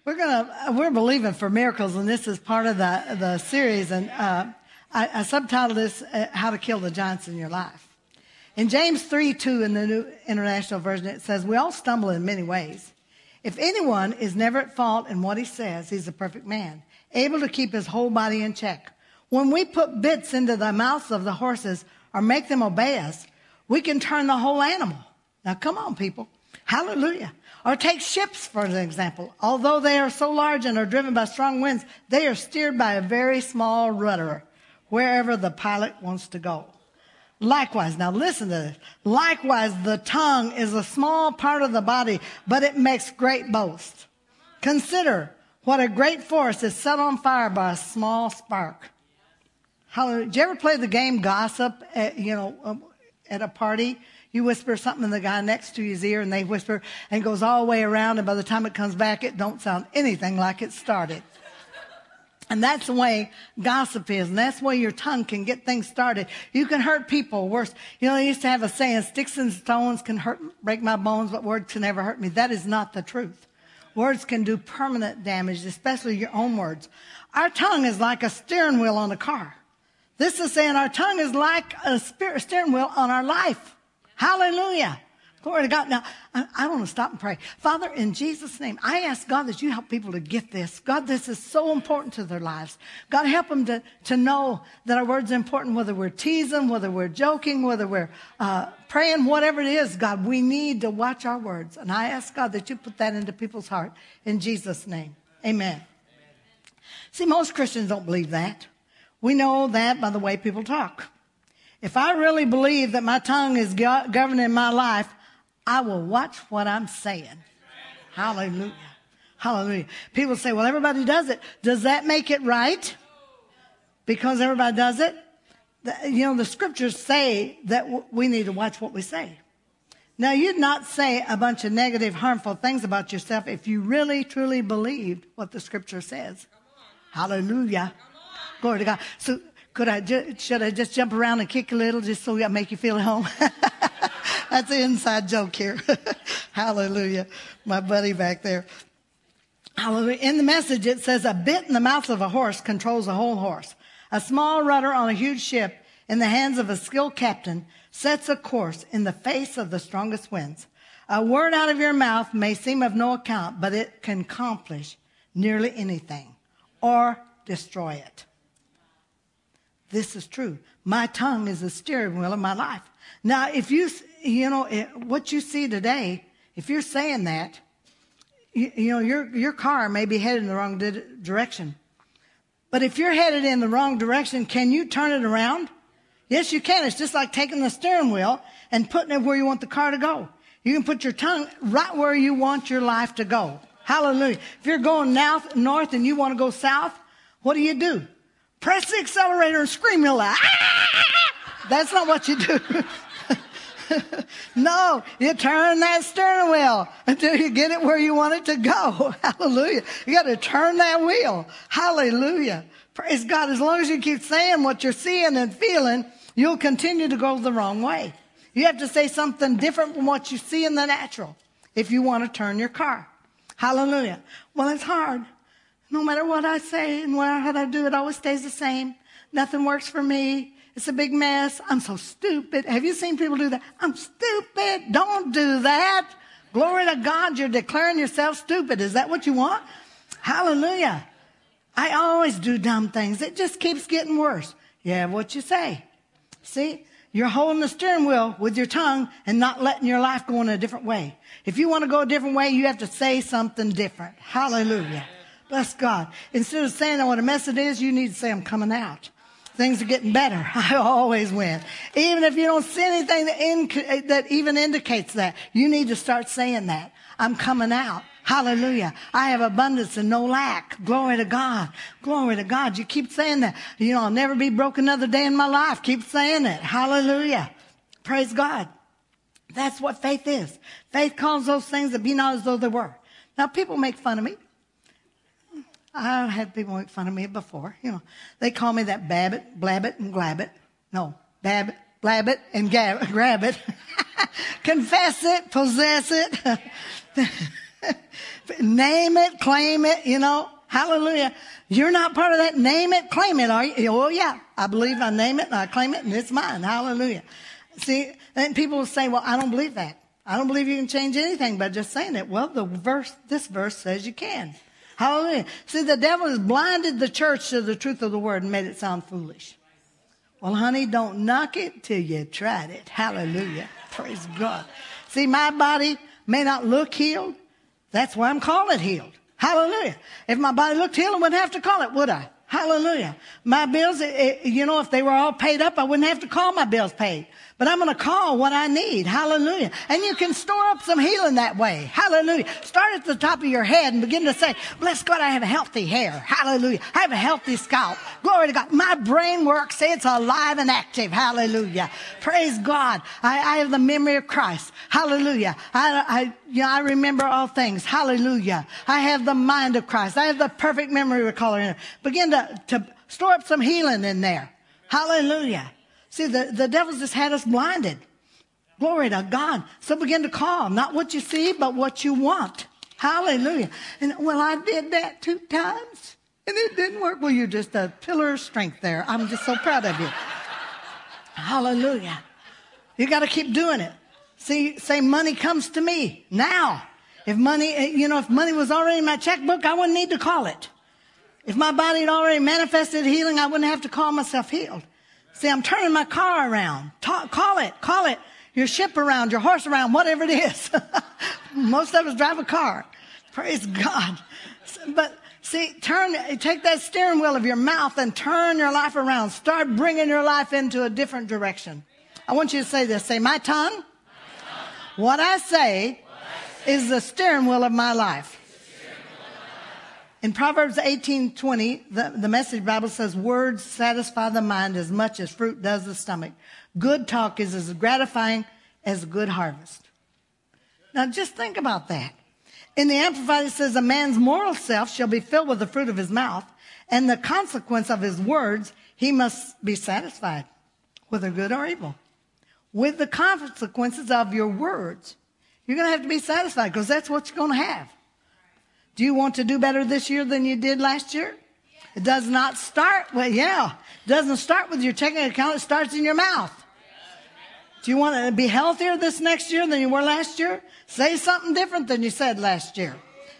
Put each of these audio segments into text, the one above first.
We're believing for miracles, and this is part of the series. And I subtitled this, How to Kill the Giants in Your Life. In James 3:2 in the New International Version, it says, we all stumble in many ways. If anyone is never at fault in what he says, he's a perfect man, able to keep his whole body in check. When we put bits into the mouths of the horses or make them obey us, we can turn the whole animal. Now, come on, people. Hallelujah. Or take ships, for example. Although they are so large and are driven by strong winds, they are steered by a very small rudder wherever the pilot wants to go. Likewise, now listen to this. Likewise, the tongue is a small part of the body, but it makes great boast. Consider what a great forest is set on fire by a small spark. Did you ever play the game Gossip at a party? You whisper something in the guy next to his ear, and they whisper, and it goes all the way around, and by the time it comes back, it don't sound anything like it started. And that's the way gossip is, and that's the way your tongue can get things started. You can hurt people worse. They used to have a saying, sticks and stones can break my bones, but words can never hurt me. That is not the truth. Words can do permanent damage, especially your own words. Our tongue is like a steering wheel on a car. This is saying our tongue is like a steering wheel on our life. Hallelujah. Glory to God. Now, I want to stop and pray. Father, in Jesus' name, I ask God that you help people to get this. God, this is so important to their lives. God, help them to know that our words are important, whether we're teasing, whether we're joking, whether we're praying, whatever it is. God, we need to watch our words. And I ask God that you put that into people's heart in Jesus' name. Amen. See, most Christians don't believe that. We know that by the way people talk. If I really believe that my tongue is governing my life, I will watch what I'm saying. Hallelujah. Hallelujah. People say, well, everybody does it. Does that make it right? Because everybody does it? The scriptures say that we need to watch what we say. Now, you'd not say a bunch of negative, harmful things about yourself if you really, truly believed what the scripture says. Hallelujah. Glory to God. So should I just jump around and kick a little just so I make you feel at home? That's an inside joke here. Hallelujah. My buddy back there. Hallelujah. In the Message, it says, a bit in the mouth of a horse controls a whole horse. A small rudder on a huge ship in the hands of a skilled captain sets a course in the face of the strongest winds. A word out of your mouth may seem of no account, but it can accomplish nearly anything or destroy it. This is true. My tongue is the steering wheel of my life. Now, if what you see today, if you're saying that, your car may be headed in the wrong direction. But if you're headed in the wrong direction, can you turn it around? Yes, you can. It's just like taking the steering wheel and putting it where you want the car to go. You can put your tongue right where you want your life to go. Hallelujah. If you're going north and you want to go south, what do? Press the accelerator and scream real loud. That's not what you do. No, you turn that steering wheel until you get it where you want it to go. Hallelujah. You got to turn that wheel. Hallelujah. Praise God. As long as you keep saying what you're seeing and feeling, you'll continue to go the wrong way. You have to say something different from what you see in the natural if you want to turn your car. Hallelujah. Well, it's hard. No matter what I say and how I do, it always stays the same. Nothing works for me. It's a big mess. I'm so stupid. Have you seen people do that? I'm stupid. Don't do that. Glory to God. You're declaring yourself stupid. Is that what you want? Hallelujah. I always do dumb things. It just keeps getting worse. You have what you say. See? You're holding the steering wheel with your tongue and not letting your life go in a different way. If you want to go a different way, you have to say something different. Hallelujah. Bless God. Instead of saying what a mess it is, you need to say, I'm coming out. Things are getting better. I always win. Even if you don't see anything that even indicates that, you need to start saying that. I'm coming out. Hallelujah. I have abundance and no lack. Glory to God. Glory to God. You keep saying that. I'll never be broke another day in my life. Keep saying it. Hallelujah. Praise God. That's what faith is. Faith calls those things that be not as though they were. Now, people make fun of me. I had people make fun of me before. They call me that Babbit, Blabbit, and Glabbit. No, Babbit, Blabbit, and Grabbit. Confess it, possess it. Name it, claim it, Hallelujah. You're not part of that. Name it, claim it, are you? Oh, yeah. I believe I name it and I claim it and it's mine. Hallelujah. See, and people will say, well, I don't believe that. I don't believe you can change anything by just saying it. Well, this verse says you can. Hallelujah. See, the devil has blinded the church to the truth of the word and made it sound foolish. Well, honey, don't knock it till you tried it. Hallelujah. Praise God. See, my body may not look healed. That's why I'm calling it healed. Hallelujah. If my body looked healed, I wouldn't have to call it, would I? Hallelujah. My bills, if they were all paid up, I wouldn't have to call my bills paid. But I'm going to call what I need. Hallelujah. And you can store up some healing that way. Hallelujah. Start at the top of your head and begin to say, bless God, I have healthy hair. Hallelujah. I have a healthy scalp. Glory to God. My brain works. Say it's alive and active. Hallelujah. Praise God. I have the memory of Christ. Hallelujah. I remember all things. Hallelujah. I have the mind of Christ. I have the perfect memory recaller. Begin to store up some healing in there. Hallelujah. See, the devil's just had us blinded. Glory to God. So begin to call, not what you see, but what you want. Hallelujah. And, well, I did that 2 times, and it didn't work. Well, you're just a pillar of strength there. I'm just so proud of you. Hallelujah. You got to keep doing it. See, say money comes to me now. If money was already in my checkbook, I wouldn't need to call it. If my body had already manifested healing, I wouldn't have to call myself healed. See, I'm turning my car around. Call it. Your ship around, your horse around, whatever it is. Most of us drive a car. Praise God. But see, take that steering wheel of your mouth and turn your life around. Start bringing your life into a different direction. I want you to say this. Say, my tongue, what I say is the steering wheel of my life. In Proverbs 18:20, the Message Bible says, words satisfy the mind as much as fruit does the stomach. Good talk is as gratifying as a good harvest. Now just think about that. In the Amplified it says, a man's moral self shall be filled with the fruit of his mouth, and the consequence of his words, he must be satisfied, whether good or evil. With the consequences of your words, you're going to have to be satisfied because that's what you're going to have. Do you want to do better this year than you did last year? It does not start with, it doesn't start with your checking account. It starts in your mouth. Do you want to be healthier this next year than you were last year? Say something different than you said last year.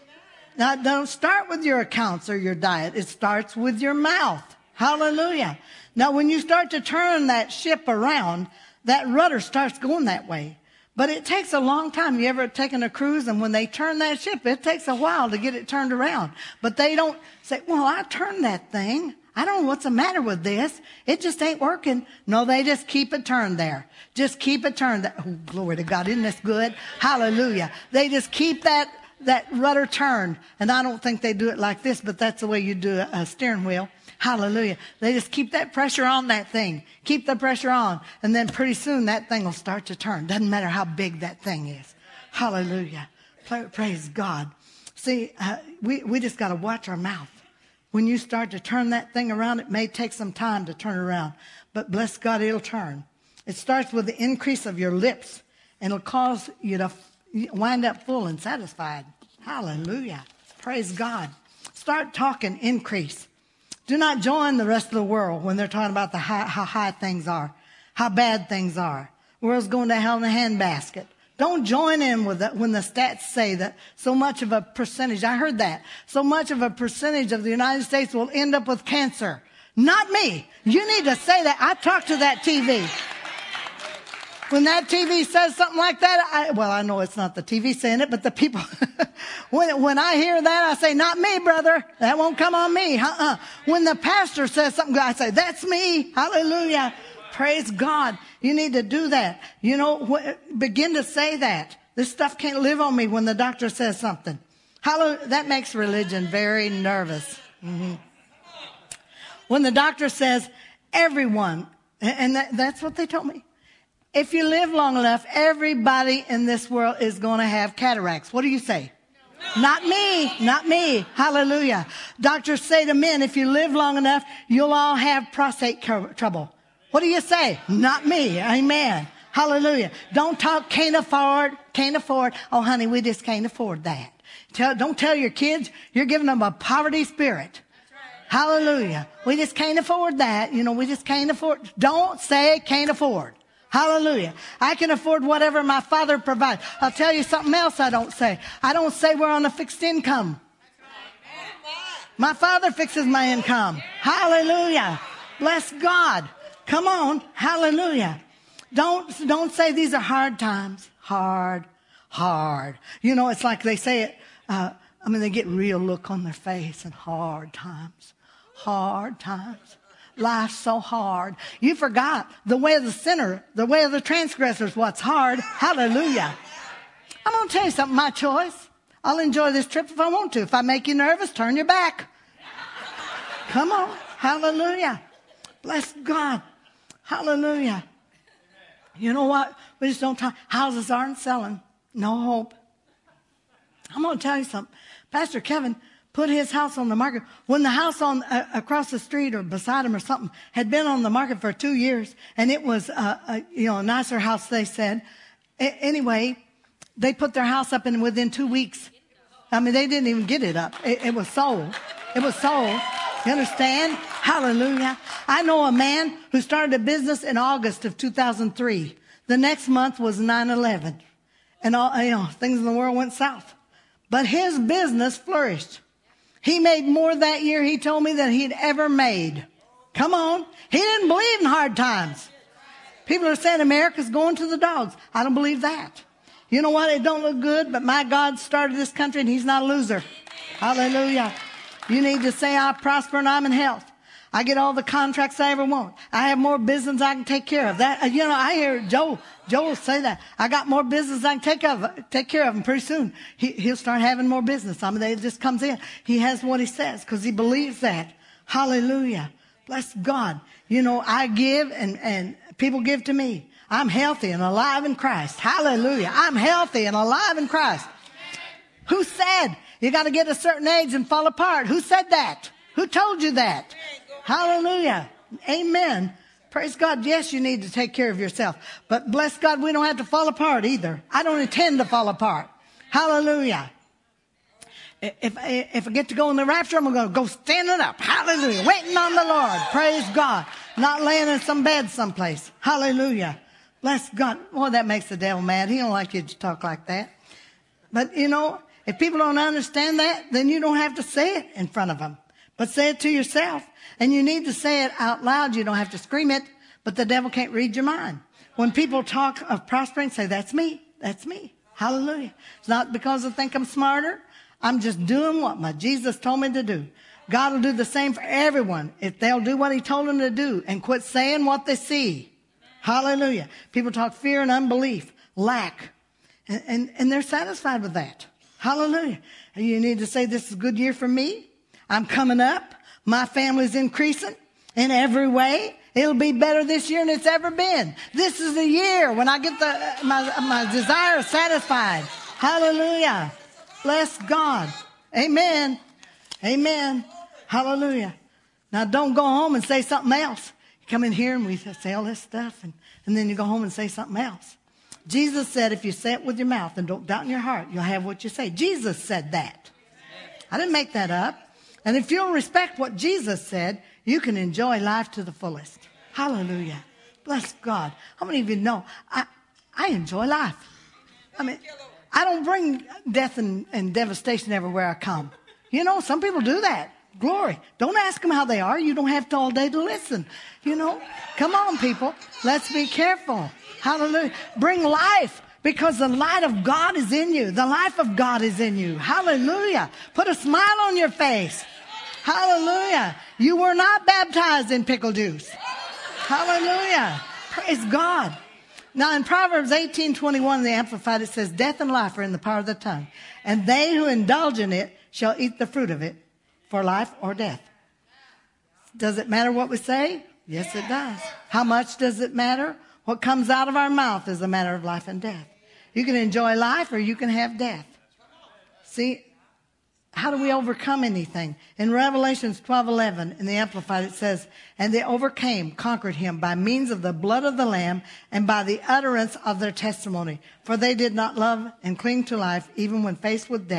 Now, don't start with your accounts or your diet. It starts with your mouth. Hallelujah. Now, when you start to turn that ship around, that rudder starts going that way. But it takes a long time. You ever taken a cruise and when they turn that ship, it takes a while to get it turned around. But they don't say, well, I turned that thing. I don't know what's the matter with this. It just ain't working. No, they just keep it turned there. Just keep it turned there. Oh, glory to God. Isn't this good? Hallelujah. They just keep that rudder turned. And I don't think they do it like this, but that's the way you do a steering wheel. Hallelujah. They just keep that pressure on that thing. Keep the pressure on. And then pretty soon that thing will start to turn. Doesn't matter how big that thing is. Hallelujah. Praise God. See, we just got to watch our mouth. When you start to turn that thing around, it may take some time to turn around. But bless God, it'll turn. It starts with the increase of your lips. And it'll cause you to wind up full and satisfied. Hallelujah. Praise God. Start talking increase. Do not join the rest of the world when they're talking about how high things are, how bad things are. The world's going to hell in a handbasket. Don't join in with that when the stats say that so much of a percentage, I heard that, so much of a percentage of the United States will end up with cancer. Not me. You need to say that. I talked to that TV. When that TV says something like that, I know it's not the TV saying it, but the people, when I hear that, I say, not me, brother. That won't come on me. When the pastor says something, I say, that's me. Hallelujah. Praise God. You need to do that. Begin to say that. This stuff can't live on me when the doctor says something. Hallelujah. That makes religion very nervous. Mm-hmm. When the doctor says, everyone, and that's what they told me. If you live long enough, everybody in this world is going to have cataracts. What do you say? No. Not me. Not me. Hallelujah. Doctors say to men, if you live long enough, you'll all have prostate trouble. What do you say? Not me. Amen. Hallelujah. Don't talk can't afford. Oh, honey, we just can't afford that. Don't tell your kids you're giving them a poverty spirit. Hallelujah. We just can't afford that. We just can't afford. Don't say can't afford. Hallelujah. I can afford whatever my Father provides. I'll tell you something else I don't say. I don't say we're on a fixed income. My Father fixes my income. Hallelujah. Bless God. Come on. Hallelujah. Don't say these are hard times. Hard. It's like they say it. They get real look on their face and hard times. Hard times. Life's so hard. You forgot the way of the sinner, the way of the transgressor is what's hard. Hallelujah. I'm going to tell you something, my choice. I'll enjoy this trip if I want to. If I make you nervous, turn your back. Come on. Hallelujah. Bless God. Hallelujah. You know what? We just don't talk. Houses aren't selling. No hope. I'm going to tell you something. Pastor Kevin put his house on the market when the house on across the street or beside him or something had been on the market for 2 years, and it was a nicer house, they said. Anyway, they put their house up and within 2 weeks. They didn't even get it up. It was sold. It was sold. You understand? Hallelujah. I know a man who started a business in August of 2003. The next month was 9/11, and all things in the world went south. But his business flourished. He made more that year, he told me, than he'd ever made. Come on. He didn't believe in hard times. People are saying America's going to the dogs. I don't believe that. You know what? It don't look good, but my God started this country and he's not a loser. Hallelujah. You need to say, I prosper and I'm in health. I get all the contracts I ever want. I have more business I can take care of. That, I hear Joel say that. I got more business I can take care of, and pretty soon he'll start having more business. It just comes in. He has what he says because he believes that. Hallelujah. Bless God. I give and people give to me. I'm healthy and alive in Christ. Hallelujah. I'm healthy and alive in Christ. Who said you got to get a certain age and fall apart? Who said that? Who told you that? Hallelujah. Amen. Praise God. Yes, you need to take care of yourself. But bless God, we don't have to fall apart either. I don't intend to fall apart. Hallelujah. If I get to go in the rapture, I'm going to go standing up. Hallelujah. Waiting on the Lord. Praise God. Not laying in some bed someplace. Hallelujah. Bless God. Boy, that makes the devil mad. He don't like you to talk like that. But, if people don't understand that, then you don't have to say it in front of them. But say it to yourself. And you need to say it out loud. You don't have to scream it, but the devil can't read your mind. When people talk of prospering, say, that's me. That's me. Hallelujah. It's not because I think I'm smarter. I'm just doing what my Jesus told me to do. God will do the same for everyone if they'll do what he told them to do and quit saying what they see. Hallelujah. People talk fear and unbelief, lack, and they're satisfied with that. Hallelujah. And you need to say, this is a good year for me. I'm coming up. My family's increasing in every way. It'll be better this year than it's ever been. This is the year when I get my desire satisfied. Hallelujah. Bless God. Amen. Amen. Hallelujah. Now don't go home and say something else. You come in here and we say all this stuff and then you go home and say something else. Jesus said, if you say it with your mouth and don't doubt in your heart, you'll have what you say. Jesus said that. I didn't make that up. And if you'll respect what Jesus said, you can enjoy life to the fullest. Hallelujah. Bless God. How many of you know I enjoy life? I don't bring death and devastation everywhere I come. Some people do that. Glory. Don't ask them how they are. You don't have to all day to listen. Come on, people. Let's be careful. Hallelujah. Bring life. Because the light of God is in you. The life of God is in you. Hallelujah. Put a smile on your face. Hallelujah. You were not baptized in pickle juice. Hallelujah. Praise God. Now in Proverbs 18:21, the Amplified, it says, death and life are in the power of the tongue. And they who indulge in it shall eat the fruit of it for life or death. Does it matter what we say? Yes, it does. How much does it matter? What comes out of our mouth is a matter of life and death. You can enjoy life or you can have death. See, how do we overcome anything? In Revelations 12:11, in the Amplified, it says, and they overcame, conquered him by means of the blood of the Lamb and by the utterance of their testimony. For they did not love and cling to life even when faced with death.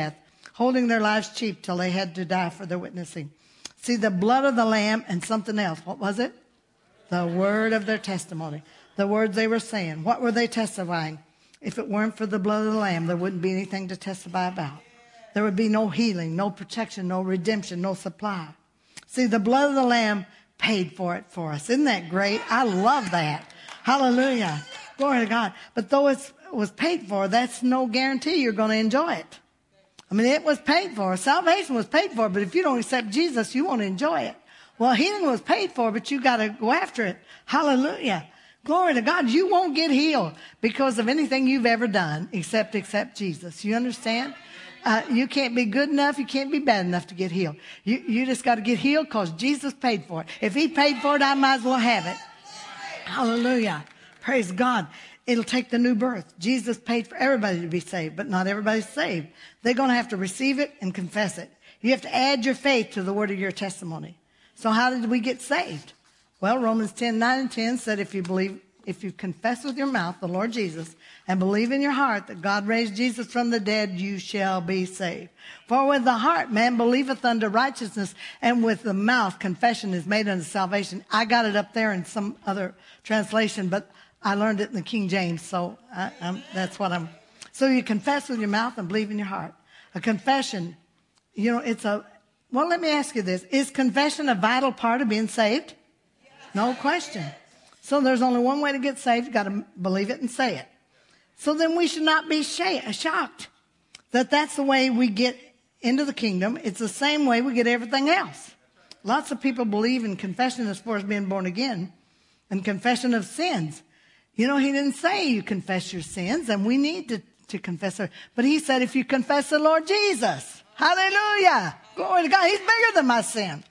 holding their lives cheap till they had to die for their witnessing. See, the blood of the Lamb and something else. What was it? The word of their testimony. The words they were saying. What were they testifying? If it weren't for the blood of the Lamb, there wouldn't be anything to testify about. There would be no healing, no protection, no redemption, no supply. See, the blood of the Lamb paid for it for us. Isn't that great? I love that. Hallelujah. Glory to God. But though it was paid for, that's no guarantee you're going to enjoy it. I mean, it was paid for. Salvation was paid for, but if you don't accept Jesus, you won't enjoy it. Well, healing was paid for, but you got to go after it. Hallelujah. Glory to God. You won't get healed because of anything you've ever done except accept Jesus. You understand? You can't be good enough. You can't be bad enough to get healed. You just got to get healed because Jesus paid for it. If he paid for it, I might as well have it. Hallelujah. Praise God. It'll take the new birth. Jesus paid for everybody to be saved, but not everybody's saved. They're going to have to receive it and confess it. You have to add your faith to the word of your testimony. So how did we get saved? Well, Romans 10:9-10 said if you confess with your mouth the Lord Jesus and believe in your heart that God raised Jesus from the dead, you shall be saved. For with the heart man believeth unto righteousness, and with the mouth confession is made unto salvation. I got it up there in some other translation, but I learned it in the King James, so that's what I'm. So you confess with your mouth and believe in your heart. A confession, well, let me ask you this. Is confession a vital part of being saved? No question. So there's only one way to get saved. You've got to believe it and say it. So then we should not be shocked that that's the way we get into the kingdom. It's the same way we get everything else. Lots of people believe in confession as far as being born again and confession of sins. He didn't say you confess your sins, and we need to confess it. But he said if you confess the Lord Jesus, hallelujah, glory to God, he's bigger than my sin.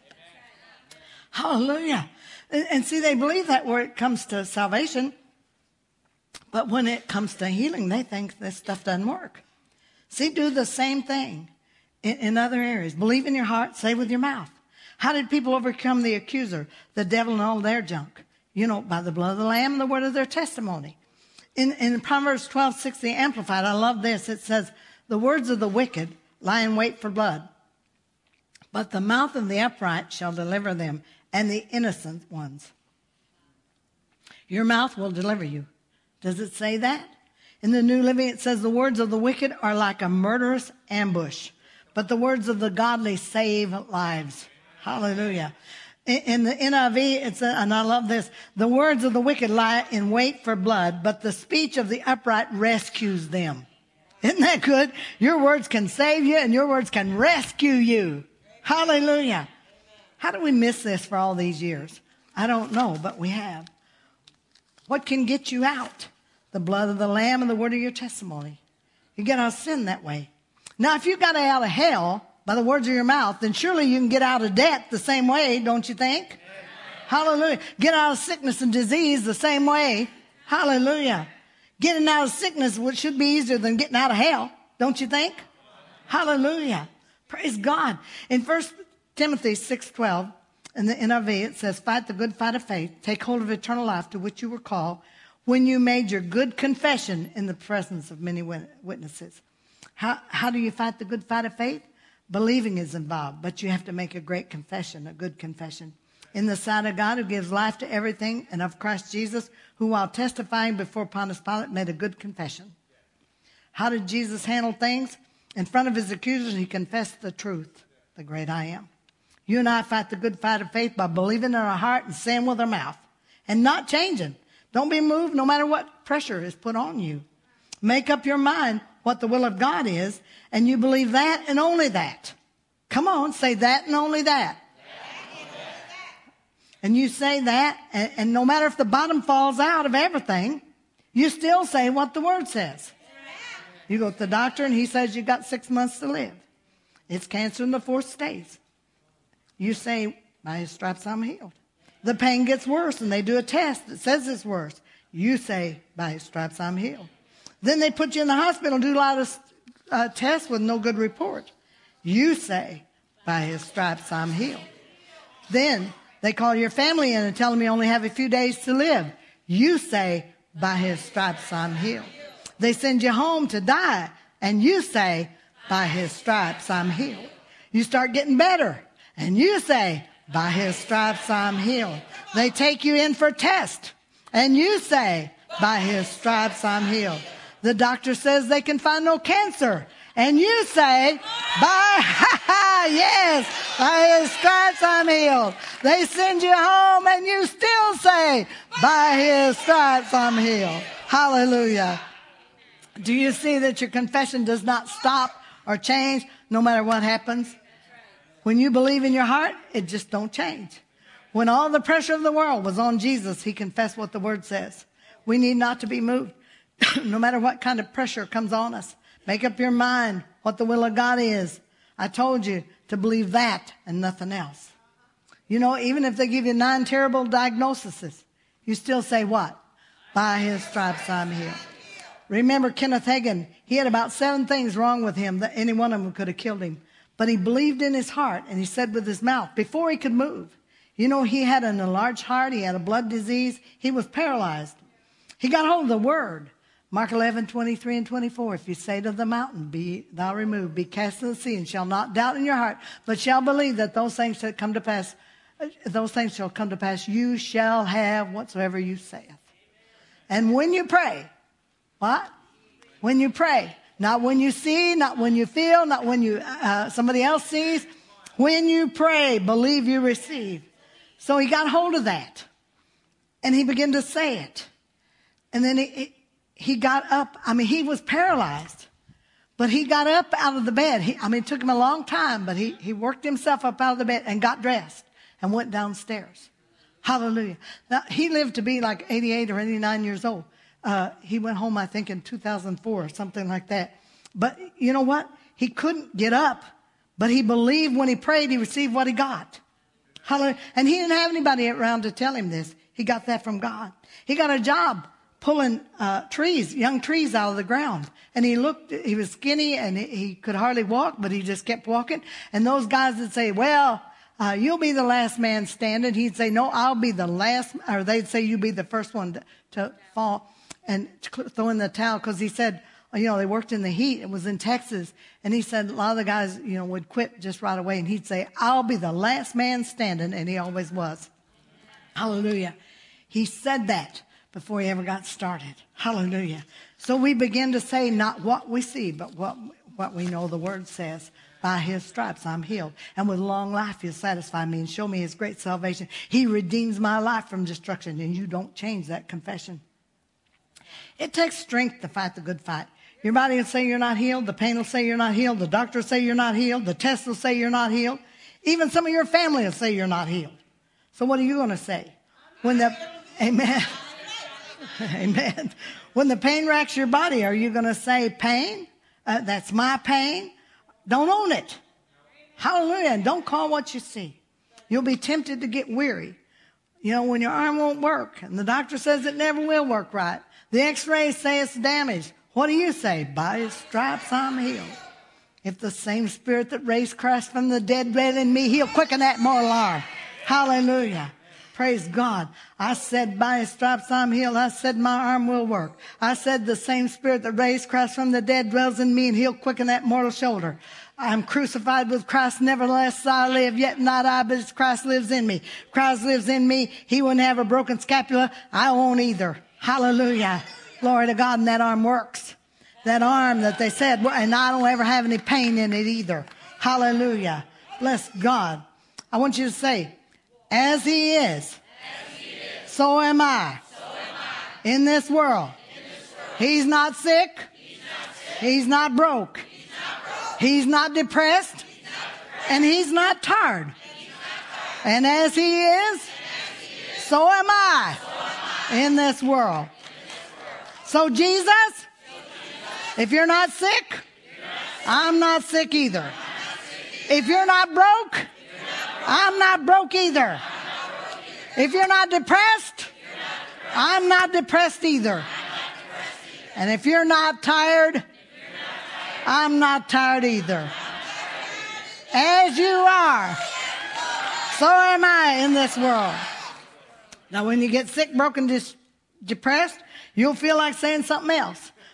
Hallelujah. And see, they believe that where it comes to salvation, but when it comes to healing, they think this stuff doesn't work. See, do the same thing in other areas. Believe in your heart, say with your mouth. How did people overcome the accuser, the devil and all their junk? By the blood of the Lamb and the word of their testimony. In Proverbs 12:6, the Amplified, I love this. It says, the words of the wicked lie in wait for blood, but the mouth of the upright shall deliver them, and the innocent ones. Your mouth will deliver you. Does it say that? In the New Living, it says the words of the wicked are like a murderous ambush, but the words of the godly save lives. Hallelujah. In the NIV, it says, and I love this, the words of the wicked lie in wait for blood, but the speech of the upright rescues them. Isn't that good? Your words can save you, and your words can rescue you. Hallelujah. How do we miss this for all these years? I don't know, but we have. What can get you out? The blood of the Lamb and the word of your testimony. You get out of sin that way. Now, if you got out of hell by the words of your mouth, then surely you can get out of debt the same way, don't you think? Amen. Hallelujah. Get out of sickness and disease the same way. Hallelujah. Getting out of sickness should be easier than getting out of hell, don't you think? Hallelujah. Praise God. In 1 Timothy 6:12, in the NIV, it says, fight the good fight of faith, take hold of eternal life to which you were called when you made your good confession in the presence of many witnesses. How do you fight the good fight of faith? Believing is involved, but you have to make a great confession, a good confession. In the sight of God who gives life to everything, and of Christ Jesus, who while testifying before Pontius Pilate made a good confession. How did Jesus handle things? In front of his accusers, he confessed the truth, the great I am. You and I fight the good fight of faith by believing in our heart and saying with our mouth and not changing. Don't be moved no matter what pressure is put on you. Make up your mind what the will of God is, and you believe that and only that. Come on, say that and only that. And you say that, and no matter if the bottom falls out of everything, you still say what the word says. You go to the doctor and he says you've got 6 months to live. It's cancer in the 4th stage. You say, by his stripes I'm healed. The pain gets worse and they do a test that says it's worse. You say, by his stripes I'm healed. Then they put you in the hospital and do a lot of tests with no good report. You say, by his stripes I'm healed. Then they call your family in and tell them you only have a few days to live. You say, by his stripes I'm healed. They send you home to die, and you say, by his stripes I'm healed. You start getting better and you say, by his stripes I'm healed. They take you in for a test and you say, by his stripes I'm healed. The doctor says they can find no cancer and you say, yes, by his stripes I'm healed. They send you home and you still say, by his stripes I'm healed. Hallelujah. Do you see that your confession does not stop or change no matter what happens? When you believe in your heart, it just don't change. When all the pressure of the world was on Jesus, he confessed what the word says. We need not to be moved. No matter what kind of pressure comes on us, make up your mind what the will of God is. I told you to believe that and nothing else. You know, even if they give you 9 terrible diagnoses, you still say what? By his stripes I'm healed. Remember Kenneth Hagin, he had about 7 things wrong with him that any one of them could have killed him. But he believed in his heart and he said with his mouth before he could move. You know, he had an enlarged heart. He had a blood disease. He was paralyzed. He got hold of the word. Mark 11:23 and 24. If you say to the mountain, be thou removed, be cast into the sea, and shall not doubt in your heart, but shall believe that those things shall come to pass, you shall have whatsoever you saith. And when you pray, what? When you pray, not when you see, not when you feel, not when you somebody else sees. When you pray, believe you receive. So he got hold of that, and he began to say it, and then he got up. I mean, he was paralyzed, but he got up out of the bed. It took him a long time, but he worked himself up out of the bed and got dressed and went downstairs. Hallelujah. Now, he lived to be like 88 or 89 years old. He went home, I think, in 2004 or something like that. But you know what? He couldn't get up, but he believed when he prayed, he received what he got. Hallelujah. And he didn't have anybody around to tell him this. He got that from God. He got a job pulling young trees out of the ground. And he was skinny and he could hardly walk, but he just kept walking. And those guys would say, well, you'll be the last man standing. He'd say, no, I'll be the last, or they'd say, you be the first one to fall and to throw in the towel. Because he said, you know, they worked in the heat. It was in Texas. And he said a lot of the guys, you know, would quit just right away. And he'd say, I'll be the last man standing. And he always was. Hallelujah. He said that before he ever got started. Hallelujah. So we begin to say not what we see, but what we know the word says. By his stripes I'm healed. And with long life he'll satisfy me and show me his great salvation. He redeems my life from destruction. And you don't change that confession. It takes strength to fight the good fight. Your body will say you're not healed. The pain will say you're not healed. The doctor will say you're not healed. The test will say you're not healed. Even some of your family will say you're not healed. So what are you going to say? Amen. Amen. When the pain racks your body, are you going to say, pain? That's my pain. Don't own it. Hallelujah. And don't call what you see. You'll be tempted to get weary. You know, when your arm won't work and the doctor says it never will work right. The x-rays say it's damaged. What do you say? By his stripes I'm healed. If the same spirit that raised Christ from the dead dwell in me, he'll quicken that mortal arm. Hallelujah. Praise God. I said, by his stripes I'm healed. I said, my arm will work. I said, the same spirit that raised Christ from the dead dwells in me, and he'll quicken that mortal shoulder. I'm crucified with Christ. Nevertheless, I live, yet not I, but Christ lives in me. Christ lives in me. He wouldn't have a broken scapula. I won't either. Hallelujah. Glory to God. And that arm works. That arm that they said, and I don't ever have any pain in it either. Hallelujah. Bless God. I want you to say, as he is, so am I. In this world. He's not sick. He's not broke. He's not depressed. And he's not tired. And as he is, so am I in this world. So Jesus, if you're not sick, I'm not sick either. If you're not broke, I'm not broke either. If you're not depressed, I'm not depressed either. And if you're not tired, I'm not tired either. As you are, so am I in this world. Now, when you get sick, broken, depressed, you'll feel like saying something else.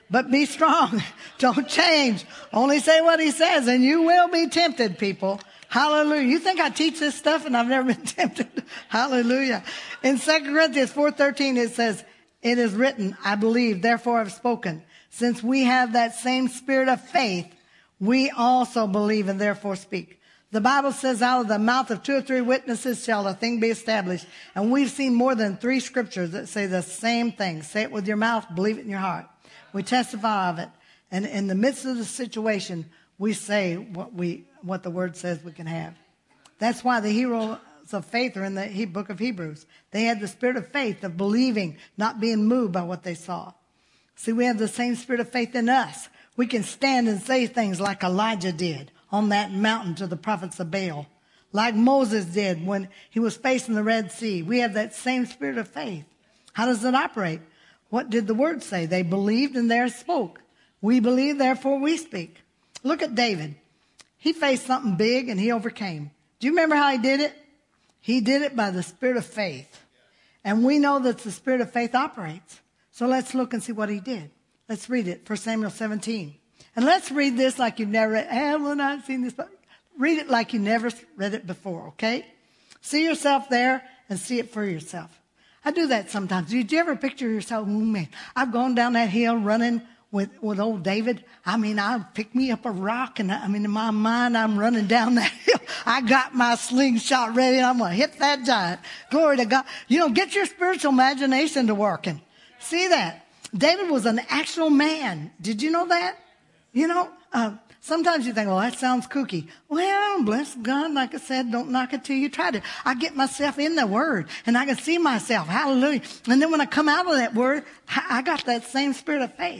But be strong. Don't change. Only say what he says and you will be tempted, people. Hallelujah. You think I teach this stuff and I've never been tempted? Hallelujah. In 2 Corinthians 4:13 it says, it is written, I believe, therefore I've spoken. Since we have that same spirit of faith, we also believe and therefore speak. The Bible says out of the mouth of 2 or 3 witnesses shall a thing be established. And we've seen more than 3 scriptures that say the same thing. Say it with your mouth, believe it in your heart. We testify of it. And in the midst of the situation, we say what the word says we can have. That's why the heroes of faith are in the book of Hebrews. They had the spirit of faith, of believing, not being moved by what they saw. See, we have the same spirit of faith in us. We can stand and say things like Elijah did on that mountain to the prophets of Baal, like Moses did when he was facing the Red Sea. We have that same spirit of faith. How does it operate? What did the word say? They believed and there spoke. We believe, therefore we speak. Look at David. He faced something big and he overcame. Do you remember how he did it? He did it by the spirit of faith. And we know that the spirit of faith operates. So let's look and see what he did. Let's read it, 1 Samuel 17. And let's read this like you've never read. Have I not seen this? Read it like you never read it before, okay? See yourself there and see it for yourself. I do that sometimes. Did you ever picture yourself, oh man, I've gone down that hill running with old David. I mean, I picked me up a rock and in my mind, I'm running down that hill. I got my slingshot ready and I'm going to hit that giant. Glory to God. Get your spiritual imagination to working. See that? David was an actual man. Did you know that? Sometimes you think, well, that sounds kooky. Well, bless God. Like I said, don't knock it till you try to. I get myself in the word and I can see myself. Hallelujah. And then when I come out of that word, I got that same spirit of faith.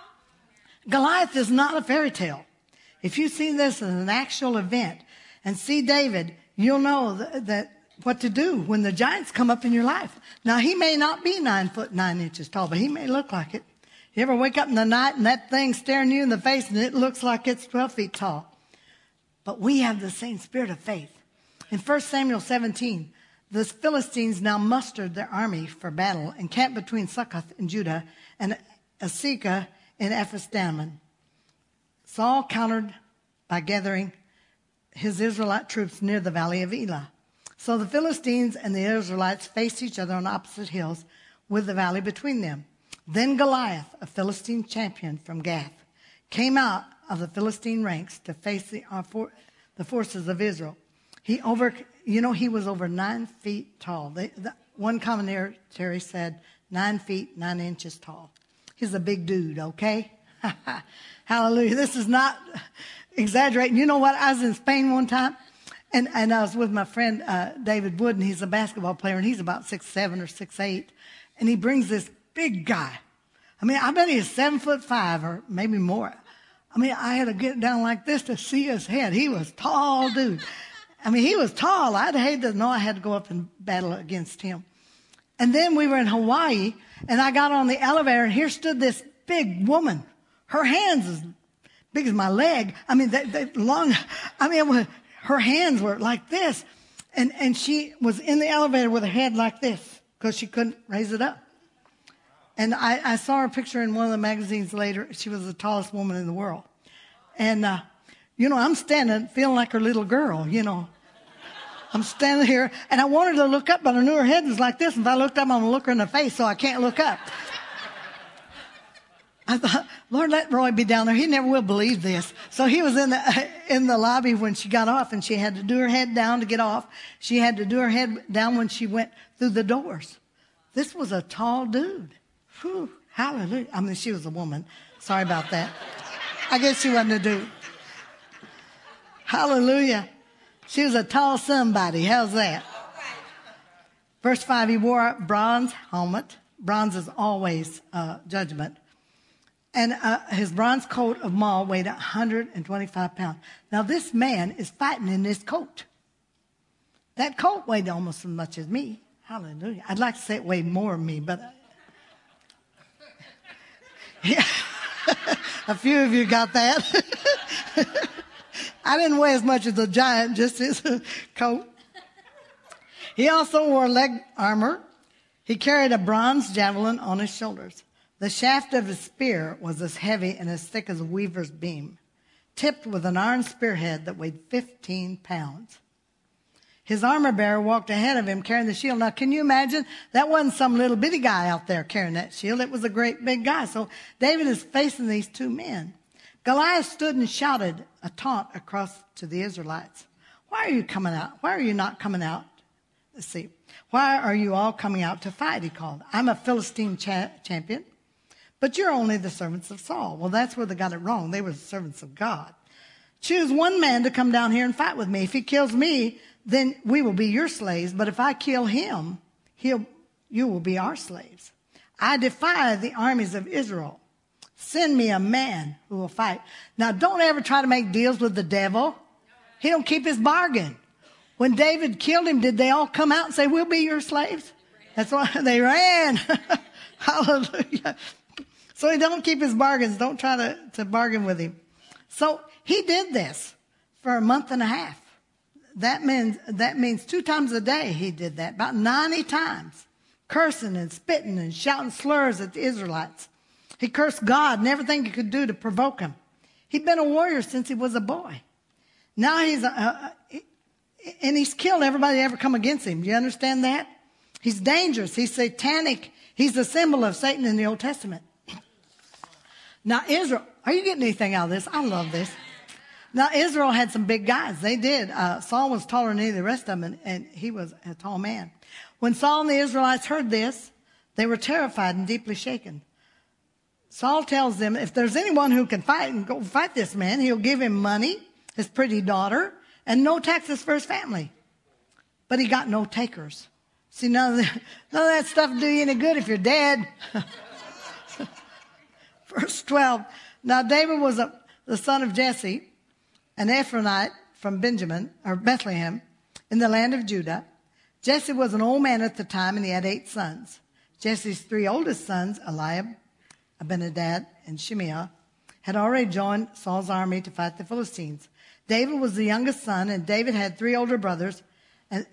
Goliath is not a fairy tale. If you see this as an actual event and see David, you'll know that what to do when the giants come up in your life. Now, he may not be 9 foot 9 inches tall, but he may look like it. You ever wake up in the night and that thing's staring you in the face and it looks like it's 12 feet tall? But we have the same spirit of faith. In 1 Samuel 17, the Philistines now mustered their army for battle and camped between Succoth in Judah and Azekah in Ephes-dammim. Saul countered by gathering his Israelite troops near the valley of Elah. So the Philistines and the Israelites faced each other on opposite hills with the valley between them. Then Goliath, a Philistine champion from Gath, came out of the Philistine ranks to face the forces of Israel. He was over 9 feet tall. One commentary said 9 feet, 9 inches tall. He's a big dude, okay? Hallelujah. This is not exaggerating. You know what? I was in Spain one time, and I was with my friend David Wood, and he's a basketball player, and he's about 6'7" or 6'8", and he brings this big guy. I bet he's 7'5" or maybe more. I had to get down like this to see his head. He was tall, dude. He was tall. I'd hate to know I had to go up and battle against him. And then we were in Hawaii, and I got on the elevator, and here stood this big woman. Her hands as big as my leg. They long. Her hands were like this. And she was in the elevator with her head like this because she couldn't raise it up. And I saw her picture in one of the magazines later. She was the tallest woman in the world. And, I'm standing feeling like her little girl, I'm standing here, and I wanted to look up, but I knew her head was like this. If I looked up, I'm going to look her in the face, so I can't look up. I thought, Lord, let Roy be down there. He never will believe this. So he was in the lobby when she got off, and she had to do her head down to get off. She had to do her head down when she went through the doors. This was a tall dude. Whew, hallelujah. She was a woman. Sorry about that. I guess she wasn't a dude. Hallelujah. She was a tall somebody. How's that? Verse 5, he wore a bronze helmet. Bronze is always judgment. And his bronze coat of mail weighed 125 pounds. Now, this man is fighting in this coat. That coat weighed almost as much as me. Hallelujah. I'd like to say it weighed more than me, but yeah. A few of you got that. I didn't weigh as much as a giant, just his coat. He also wore leg armor. He carried a bronze javelin on his shoulders. The shaft of his spear was as heavy and as thick as a weaver's beam, tipped with an iron spearhead that weighed 15 pounds. His armor bearer walked ahead of him carrying the shield. Now, can you imagine? That wasn't some little bitty guy out there carrying that shield. It was a great big guy. So David is facing these two men. Goliath stood and shouted a taunt across to the Israelites. Why are you coming out? Why are you not coming out? Let's see. Why are you all coming out to fight? He called. I'm a Philistine champion, but you're only the servants of Saul. Well, that's where they got it wrong. They were the servants of God. Choose one man to come down here and fight with me. If he kills me, then we will be your slaves. But if I kill him, you will be our slaves. I defy the armies of Israel. Send me a man who will fight. Now, don't ever try to make deals with the devil. He don't keep his bargain. When David killed him, did they all come out and say, we'll be your slaves? That's why they ran. Hallelujah. So he don't keep his bargains. Don't try to bargain with him. So he did this for a month and a half. That means 2 times a day he did that, about 90 times, cursing and spitting and shouting slurs at the Israelites. He cursed God and everything he could do to provoke him. He'd been a warrior since he was a boy. Now he's killed everybody that ever come against him. Do you understand that? He's dangerous. He's satanic. He's the symbol of Satan in the Old Testament. Now Israel, are you getting anything out of this? I love this. Now Israel had some big guys. They did. Saul was taller than any of the rest of them, and he was a tall man. When Saul and the Israelites heard this, they were terrified and deeply shaken. Saul tells them, if there's anyone who can fight and go fight this man, he'll give him money, his pretty daughter, and no taxes for his family. But he got no takers. See, none of that stuff will do you any good if you're dead. Verse 12. Now David was the son of Jesse, an Ephraimite from Bethlehem, in the land of Judah. Jesse was an old man at the time, and he had 8 sons. Jesse's 3 oldest sons, Eliab, Abinadab, and Shimea, had already joined Saul's army to fight the Philistines. David was the youngest son, and David had 3 older brothers. It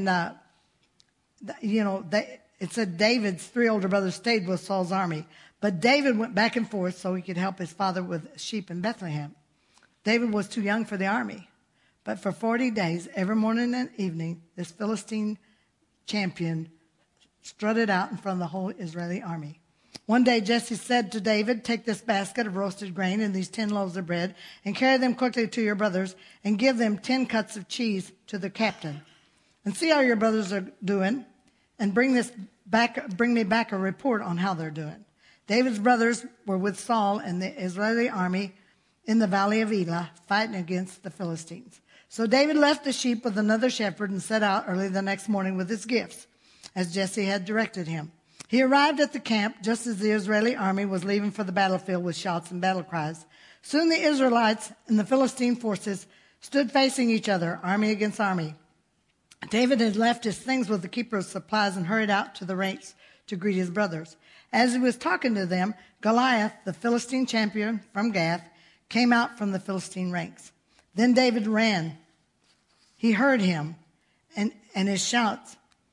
said David's 3 older brothers stayed with Saul's army. But David went back and forth so he could help his father with sheep in Bethlehem. David was too young for the army. But for 40 days, every morning and evening, this Philistine champion strutted out in front of the whole Israeli army. One day Jesse said to David, take this basket of roasted grain and these 10 loaves of bread and carry them quickly to your brothers and give them 10 cuts of cheese to the captain. And see how your brothers are doing and bring me back a report on how they're doing. David's brothers were with Saul and the Israeli army in the valley of Elah fighting against the Philistines. So David left the sheep with another shepherd and set out early the next morning with his gifts, as Jesse had directed him. He arrived at the camp just as the Israeli army was leaving for the battlefield with shouts and battle cries. Soon the Israelites and the Philistine forces stood facing each other, army against army. David had left his things with the keeper of supplies and hurried out to the ranks to greet his brothers. As he was talking to them, Goliath, the Philistine champion from Gath, came out from the Philistine ranks. Then David ran. He heard him and his shouts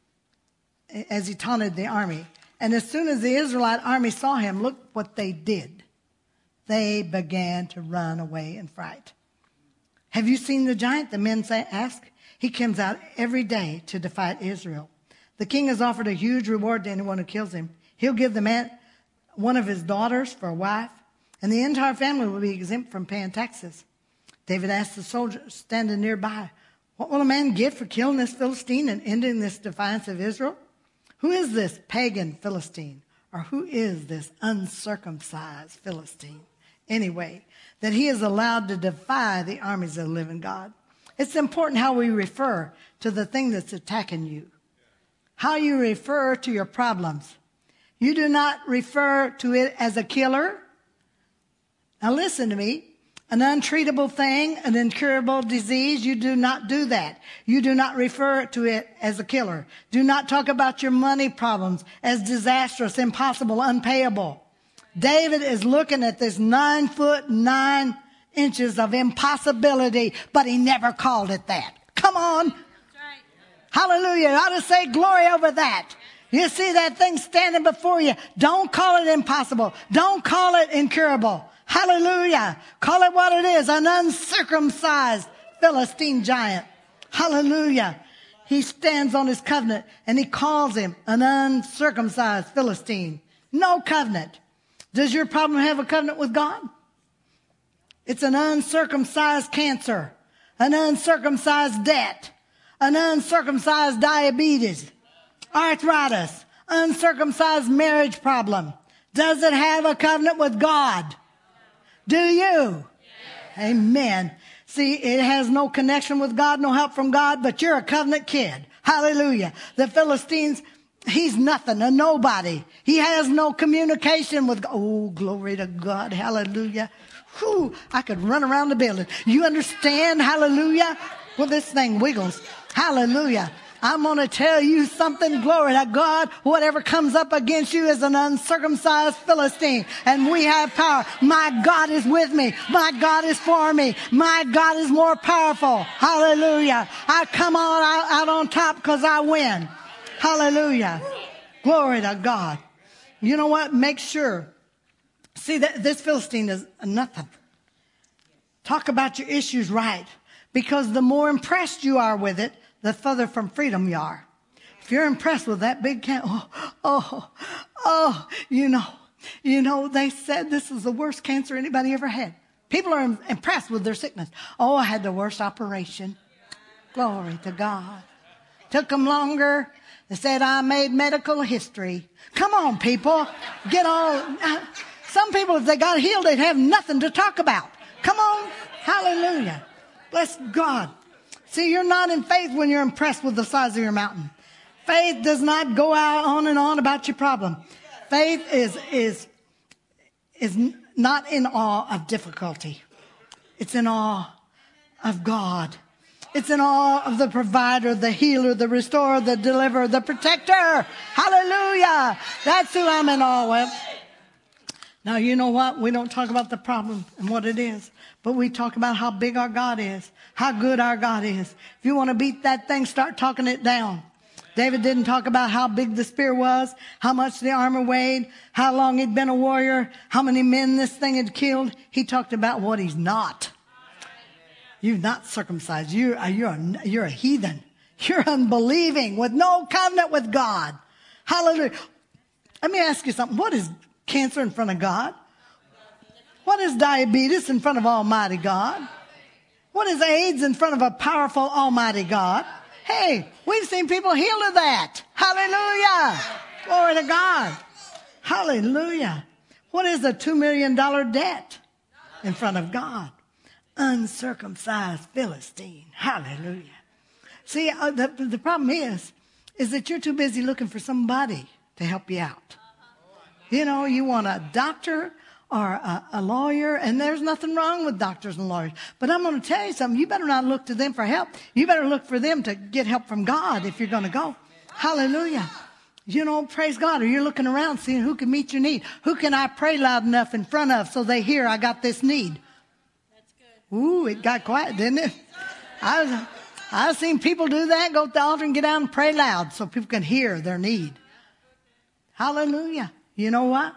as he taunted the army. And as soon as the Israelite army saw him, look what they did. They began to run away in fright. Have you seen the giant? The men ask. He comes out every day to defy Israel. The king has offered a huge reward to anyone who kills him. He'll give the man one of his daughters for a wife, and the entire family will be exempt from paying taxes. David asked the soldiers standing nearby, what will a man get for killing this Philistine and ending this defiance of Israel? Who is this pagan Philistine? Or who is this uncircumcised Philistine? Anyway, that he is allowed to defy the armies of the living God. It's important how we refer to the thing that's attacking you. How you refer to your problems. You do not refer to it as a killer. Now listen to me. An untreatable thing, an incurable disease, you do not do that. You do not refer to it as a killer. Do not talk about your money problems as disastrous, impossible, unpayable. David is looking at this 9 foot 9 inches of impossibility, but he never called it that. Come on. That's right. Hallelujah. I ought to say glory over that. You see that thing standing before you. Don't call it impossible. Don't call it incurable. Hallelujah. Call it what it is, an uncircumcised Philistine giant. Hallelujah. He stands on his covenant and he calls him an uncircumcised Philistine. No covenant. Does your problem have a covenant with God? It's an uncircumcised cancer, an uncircumcised debt, an uncircumcised diabetes, arthritis, uncircumcised marriage problem. Does it have a covenant with God? Do you? Yes. Amen. See, it has no connection with God, no help from God, but you're a covenant kid. Hallelujah. The Philistines, he's nothing, a nobody. He has no communication with God. Oh, glory to God. Hallelujah. Whew, I could run around the building. You understand? Hallelujah. Well, this thing wiggles. Hallelujah. I'm going to tell you something. Glory to God. Whatever comes up against you is an uncircumcised Philistine. And we have power. My God is with me. My God is for me. My God is more powerful. Hallelujah. I come out on top because I win. Hallelujah. Glory to God. You know what? Make sure. See, this Philistine is nothing. Talk about your issues right. Because the more impressed you are with it, the further from freedom you are. If you're impressed with that big you know, they said this is the worst cancer anybody ever had. People are impressed with their sickness. Oh, I had the worst operation. Glory to God. Took them longer. They said I made medical history. Come on, people. Get all. Some people, if they got healed, they'd have nothing to talk about. Come on. Hallelujah. Bless God. See, you're not in faith when you're impressed with the size of your mountain. Faith does not go out on and on about your problem. Faith is not in awe of difficulty. It's in awe of God. It's in awe of the provider, the healer, the restorer, the deliverer, the protector. Hallelujah. That's who I'm in awe of. Now, you know what? We don't talk about the problem and what it is, but we talk about how big our God is, how good our God is. If you want to beat that thing, start talking it down. David didn't talk about how big the spear was, how much the armor weighed, how long he'd been a warrior, how many men this thing had killed. He talked about what he's not. You're not circumcised. You're a heathen. You're unbelieving with no covenant with God. Hallelujah. Let me ask you something. What is cancer in front of God? What is diabetes in front of Almighty God? What is AIDS in front of a powerful Almighty God? Hey, we've seen people healed of that. Hallelujah. Glory to God. Hallelujah. What is a $2 million debt in front of God? Uncircumcised Philistine. Hallelujah. See, the problem is that you're too busy looking for somebody to help you out. You know, you want a doctor or a lawyer, and there's nothing wrong with doctors and lawyers. But I'm going to tell you something. You better not look to them for help. You better look for them to get help from God if you're going to go. Hallelujah. You know, praise God. Or you're looking around seeing who can meet your need. Who can I pray loud enough in front of so they hear I got this need? That's good. Ooh, it got quiet, didn't it? I've seen people do that, go to the altar and get out and pray loud so people can hear their need. Hallelujah. You know what?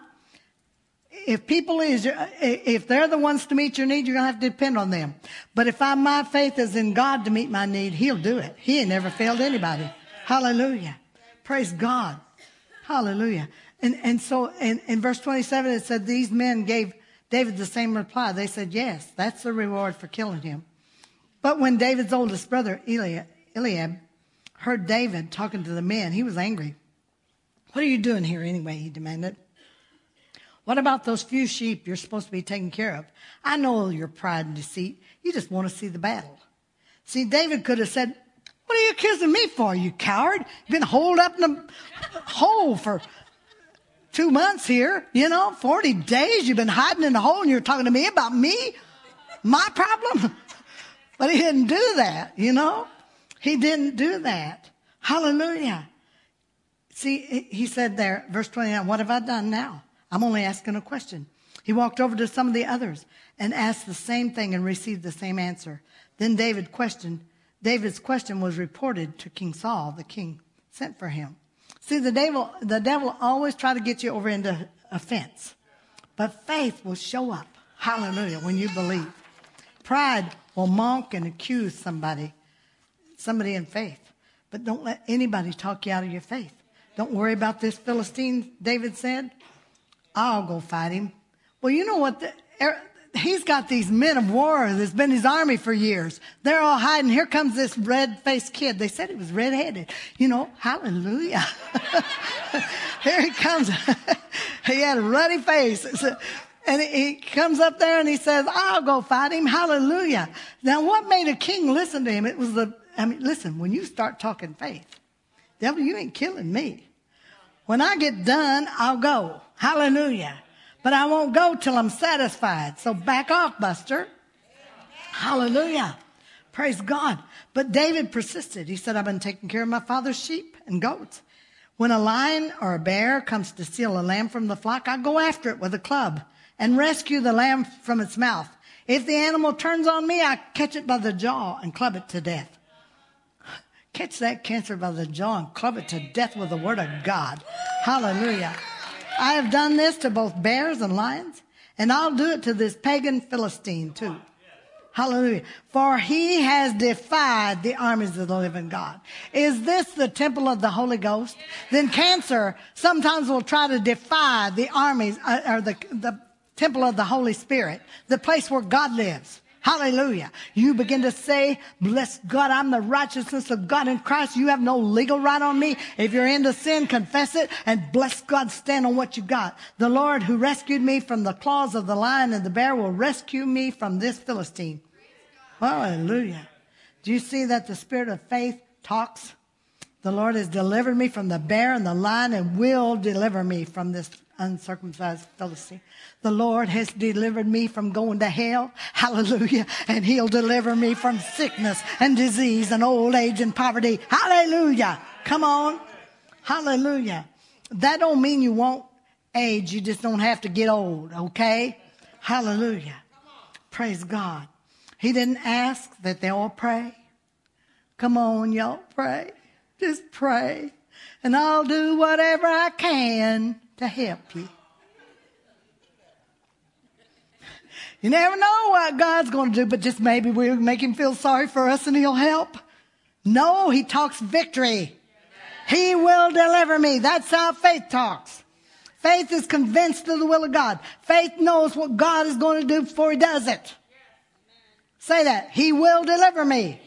If they're the ones to meet your need, you're going to have to depend on them. But if my faith is in God to meet my need, He'll do it. He ain't never failed anybody. Hallelujah. Praise God. Hallelujah. And so in verse 27, it said these men gave David the same reply. They said, yes, that's the reward for killing him. But when David's oldest brother, Eliab, heard David talking to the men, he was angry. What are you doing here anyway? He demanded. What about those few sheep you're supposed to be taking care of? I know your pride and deceit. You just want to see the battle. See, David could have said, what are you accusing me for, you coward? You've been holed up in a hole for 2 months here. 40 days you've been hiding in a hole and you're talking to me about me? My problem? But he didn't do that, He didn't do that. Hallelujah. See, he said there, verse 29, what have I done now? I'm only asking a question. He walked over to some of the others and asked the same thing and received the same answer. Then David's question was reported to King Saul. The king sent for him. See, the devil always try to get you over into offense. But faith will show up. Hallelujah, when you believe. Pride will mock and accuse somebody in faith. But don't let anybody talk you out of your faith. Don't worry about this Philistine, David said. I'll go fight him. Well, you know what? He's got these men of war that's been his army for years. They're all hiding. Here comes this red-faced kid. They said he was red-headed. Hallelujah. Here he comes. He had a ruddy face. And he comes up there and he says, I'll go fight him. Hallelujah. Now, what made a king listen to him? It was listen, when you start talking faith, devil, you ain't killing me. When I get done, I'll go. Hallelujah. But I won't go till I'm satisfied. So back off, Buster. Hallelujah. Praise God. But David persisted. He said, I've been taking care of my father's sheep and goats. When a lion or a bear comes to steal a lamb from the flock, I go after it with a club and rescue the lamb from its mouth. If the animal turns on me, I catch it by the jaw and club it to death. Catch that cancer by the jaw and club it to death with the word of God. Hallelujah. I have done this to both bears and lions, and I'll do it to this pagan Philistine too. Hallelujah. For he has defied the armies of the living God. Is this the temple of the Holy Ghost? Then cancer sometimes will try to defy the armies or the temple of the Holy Spirit, the place where God lives. Hallelujah. You begin to say, bless God, I'm the righteousness of God in Christ. You have no legal right on me. If you're into sin, confess it and bless God, stand on what you got. The Lord who rescued me from the claws of the lion and the bear will rescue me from this Philistine. Hallelujah. Do you see that the spirit of faith talks? The Lord has delivered me from the bear and the lion and will deliver me from this uncircumcised Philistine. The Lord has delivered me from going to hell. Hallelujah. And he'll deliver me from sickness and disease and old age and poverty. Hallelujah. Come on. Hallelujah. That don't mean you won't age. You just don't have to get old. Okay. Hallelujah. Praise God. He didn't ask that they all pray. Come on, y'all, pray. Just pray. And I'll do whatever I can to help you. You never know what God's going to do, but just maybe we'll make him feel sorry for us and he'll help. No, he talks victory. He will deliver me. That's how faith talks. Faith is convinced of the will of God. Faith knows what God is going to do before he does it. Say that. He will deliver me.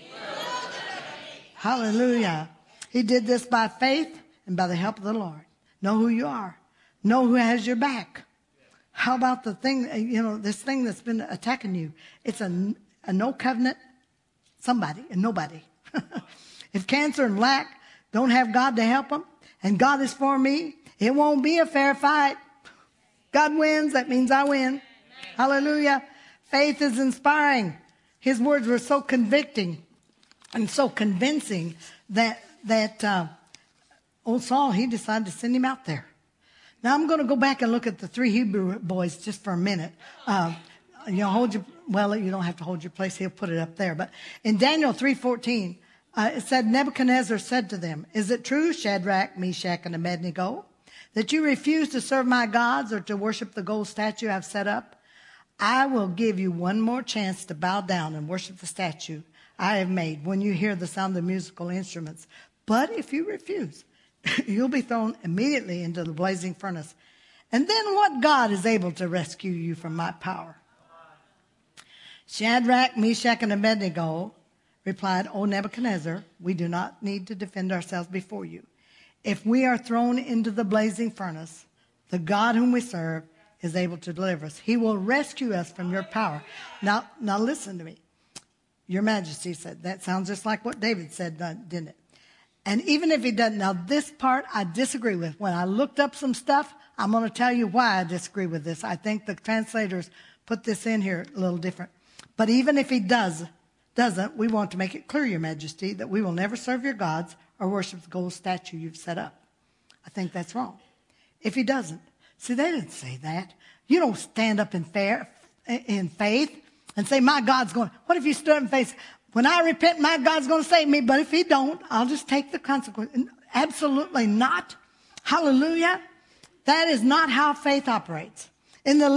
Hallelujah. He did this by faith and by the help of the Lord. Know who you are. Know who has your back. How about the thing, this thing that's been attacking you? It's a no covenant somebody and nobody. If cancer and lack don't have God to help them and God is for me, it won't be a fair fight. God wins. That means I win. Hallelujah. Faith is inspiring. His words were so convicting and so convincing that old Saul, he decided to send him out there. Now I'm going to go back and look at the 3 Hebrew boys just for a minute. You don't have to hold your place. He'll put it up there. But in Daniel 3:14, it said, Nebuchadnezzar said to them, is it true, Shadrach, Meshach, and Abednego, that you refuse to serve my gods or to worship the gold statue I've set up? I will give you one more chance to bow down and worship the statue I have made when you hear the sound of musical instruments. But if you refuse, you'll be thrown immediately into the blazing furnace. And then what God is able to rescue you from my power? Shadrach, Meshach, and Abednego replied, O Nebuchadnezzar, we do not need to defend ourselves before you. If we are thrown into the blazing furnace, the God whom we serve is able to deliver us. He will rescue us from your power. Now listen to me. Your Majesty said, that sounds just like what David said, didn't it? And even if he doesn't, now this part I disagree with. When I looked up some stuff, I'm going to tell you why I disagree with this. I think the translators put this in here a little different. But even if he doesn't, we want to make it clear, Your Majesty, that we will never serve your gods or worship the gold statue you've set up. I think that's wrong. If he doesn't. See, they didn't say that. You don't stand up in faith and say, my God's going. What if you stood up in faith? When I repent, my God's going to save me. But if he don't, I'll just take the consequence. Absolutely not. Hallelujah. That is not how faith operates. In the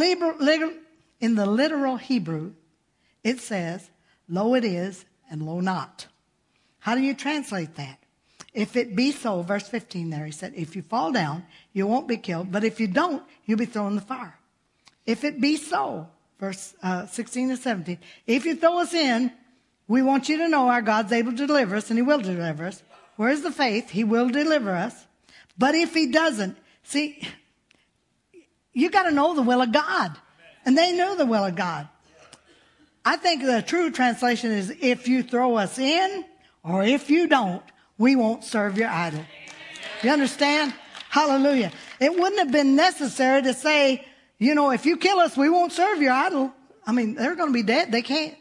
literal Hebrew, it says, lo it is and lo not. How do you translate that? If it be so, verse 15 there, he said, if you fall down, you won't be killed. But if you don't, you'll be thrown in the fire. If it be so, verse 16 and 17, if you throw us in, we want you to know our God's able to deliver us, and he will deliver us. Where's the faith? He will deliver us. But if he doesn't, see, you got to know the will of God. And they knew the will of God. I think the true translation is, if you throw us in, or if you don't, we won't serve your idol. You understand? Hallelujah. It wouldn't have been necessary to say, if you kill us, we won't serve your idol. I mean, they're going to be dead. They can't,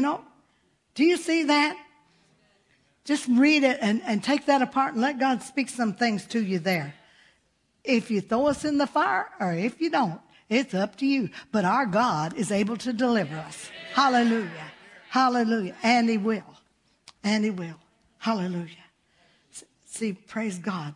Do you see that? Just read it and take that apart and let God speak some things to you there. If you throw us in the fire or if you don't, it's up to you. But our God is able to deliver us. Hallelujah. Hallelujah. And he will. And he will. Hallelujah. See, praise God.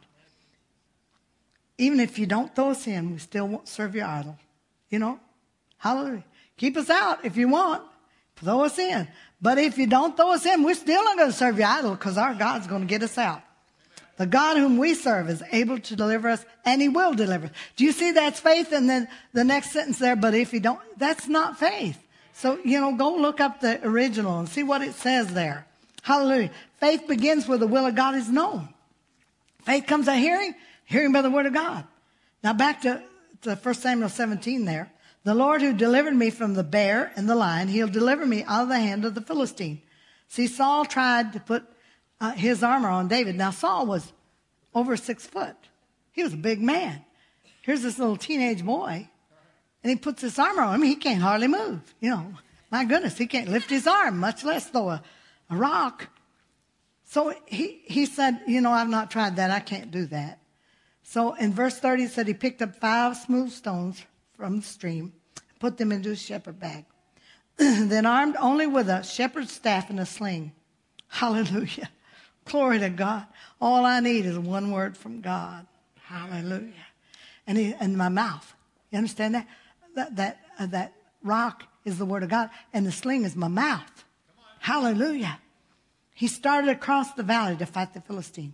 Even if you don't throw us in, we still won't serve your idol. Hallelujah. Keep us out if you want. Throw us in. But if you don't throw us in, we're still not going to serve your idol, because our God's going to get us out. The God whom we serve is able to deliver us, and he will deliver us. Do you see that's faith? And then the next sentence there, but if you don't, that's not faith. So, go look up the original and see what it says there. Hallelujah. Faith begins where the will of God is known. Faith comes by hearing by the word of God. Now back to 1 Samuel 17 there. The Lord who delivered me from the bear and the lion, he'll deliver me out of the hand of the Philistine. See, Saul tried to put his armor on David. Now, Saul was over 6 foot. He was a big man. Here's this little teenage boy, and he puts this armor on him. He can't hardly move. My goodness, he can't lift his arm, much less throw a rock. So he said, I've not tried that. I can't do that. So in verse 30, it said he picked up 5 smooth stones from the stream, put them into his shepherd bag. Then armed only with a shepherd's staff and a sling. Hallelujah. Glory to God. All I need is one word from God. Hallelujah. And my mouth. You understand that? That rock is the word of God, and the sling is my mouth. Hallelujah. He started across the valley to fight the Philistine.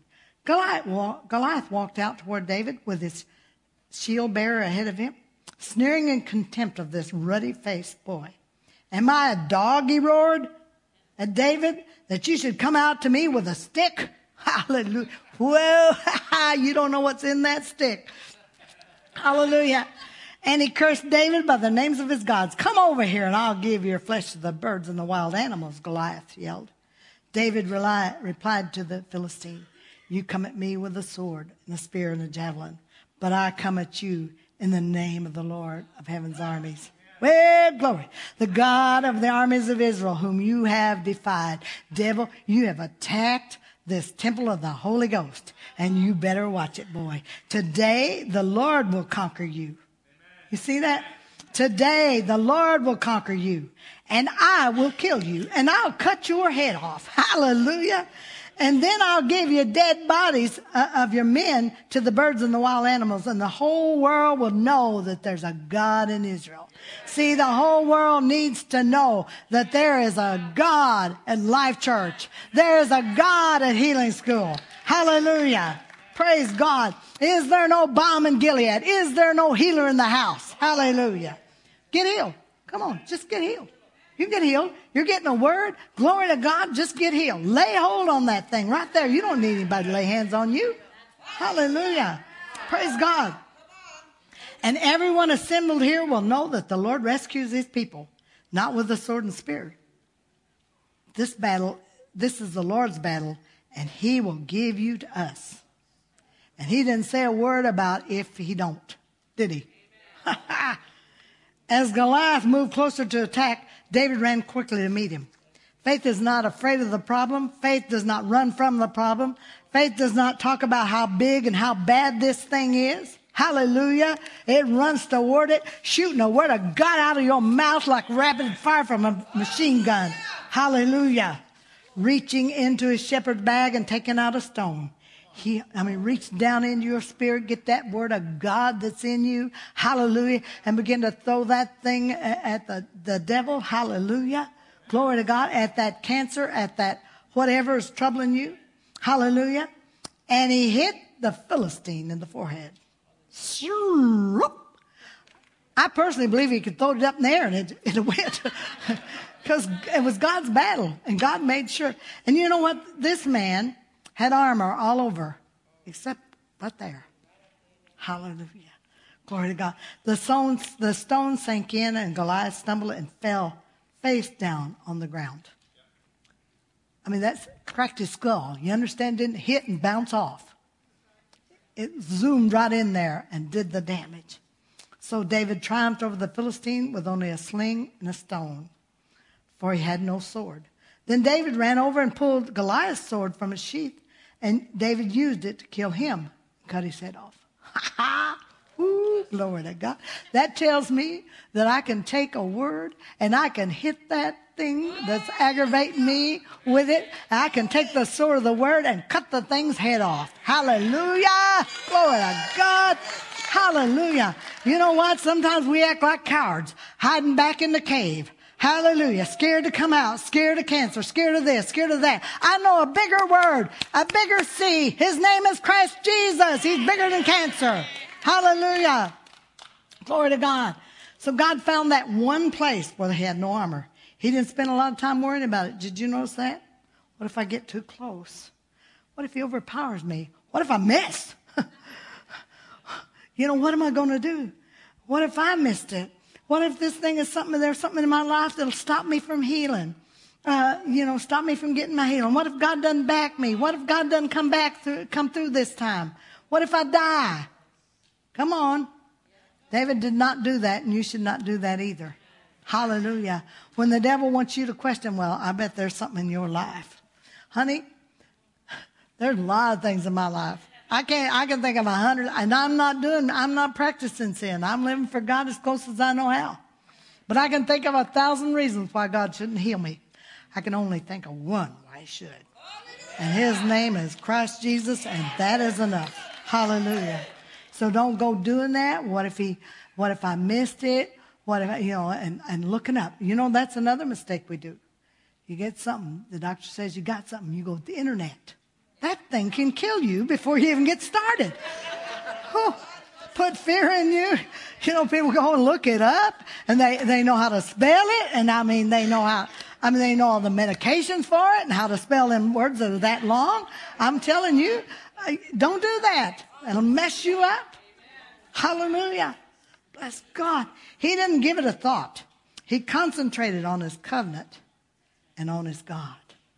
Goliath walked out toward David with his shield bearer ahead of him, sneering in contempt of this ruddy-faced boy. Am I a dog, he roared at David, that you should come out to me with a stick? Hallelujah. Well, you don't know what's in that stick. Hallelujah. And he cursed David by the names of his gods. Come over here and I'll give your flesh to the birds and the wild animals, Goliath yelled. David replied to the Philistine, you come at me with a sword and a spear and a javelin, but I come at you in the name of the Lord of heaven's armies. Well, glory. The God of the armies of Israel, whom you have defied. Devil, you have attacked this temple of the Holy Ghost, and you better watch it, boy. Today, the Lord will conquer you. You see that? Today, the Lord will conquer you, and I will kill you, and I'll cut your head off. Hallelujah. And then I'll give you dead bodies of your men to the birds and the wild animals, and the whole world will know that there's a God in Israel. See, the whole world needs to know that there is a God at Life Church. There is a God at Healing School. Hallelujah. Praise God. Is there no balm in Gilead? Is there no healer in the house? Hallelujah. Get healed. Come on, just get healed. You get healed. You're getting a word. Glory to God. Just get healed. Lay hold on that thing right there. You don't need anybody to lay hands on you. Hallelujah. Praise God. And everyone assembled here will know that the Lord rescues his people, not with the sword and spear. This is the Lord's battle, and he will give you to us. And he didn't say a word about if he don't, did he? As Goliath moved closer to attack, David ran quickly to meet him. Faith is not afraid of the problem. Faith does not run from the problem. Faith does not talk about how big and how bad this thing is. Hallelujah. It runs toward it, shooting a word of God out of your mouth like rapid fire from a machine gun. Hallelujah. Reaching into his shepherd bag and taking out a stone, Reach down into your spirit, get that word of God that's in you. Hallelujah. And begin to throw that thing at the devil. Hallelujah. Glory to God. At that cancer, at that whatever is troubling you. Hallelujah. And he hit the Philistine in the forehead. I personally believe he could throw it up in the air and it went. Because it was God's battle. And God made sure. And you know what? This man had armor all over, except right there. Hallelujah. Glory to God. The stone sank in, and Goliath stumbled and fell face down on the ground. That's cracked his skull. You understand? Didn't hit and bounce off. It zoomed right in there and did the damage. So David triumphed over the Philistine with only a sling and a stone, for he had no sword. Then David ran over and pulled Goliath's sword from its sheath, and David used it to kill him, cut his head off. Ha ha! Ooh, glory to God. That tells me that I can take a word and I can hit that thing that's aggravating me with it. I can take the sword of the word and cut the thing's head off. Hallelujah! Glory to God! Hallelujah! You know what? Sometimes we act like cowards, hiding back in the cave. Hallelujah. Scared to come out, scared of cancer, scared of this, scared of that. I know a bigger word, a bigger C. His name is Christ Jesus. He's bigger than cancer. Hallelujah. Glory to God. So God found that one place where they had no armor. He didn't spend a lot of time worrying about it. Did you notice that? What if I get too close? What if he overpowers me? What if I miss? What am I going to do? What if I missed it? What if this thing is there's something in my life that'll stop me from healing? Stop me from getting my healing. What if God doesn't back me? What if God doesn't come through this time? What if I die? Come on. David did not do that, and you should not do that either. Hallelujah. When the devil wants you to question, well, I bet there's something in your life. Honey, there's a lot of things in my life. I can think of 100, and I'm not practicing sin. I'm living for God as close as I know how. But I can think of 1,000 reasons why God shouldn't heal me. I can only think of one why he should. And his name is Christ Jesus, and that is enough. Hallelujah. So don't go doing that. What if I missed it? What if and looking up. That's another mistake we do. You get something, the doctor says you got something, you go to the internet. That thing can kill you before you even get started. Oh, put fear in you. People go and look it up, and they know how to spell it, and they know they know all the medications for it and how to spell them words that are that long. I'm telling you, don't do that. It'll mess you up. Hallelujah. Bless God. He didn't give it a thought. He concentrated on his covenant and on his God.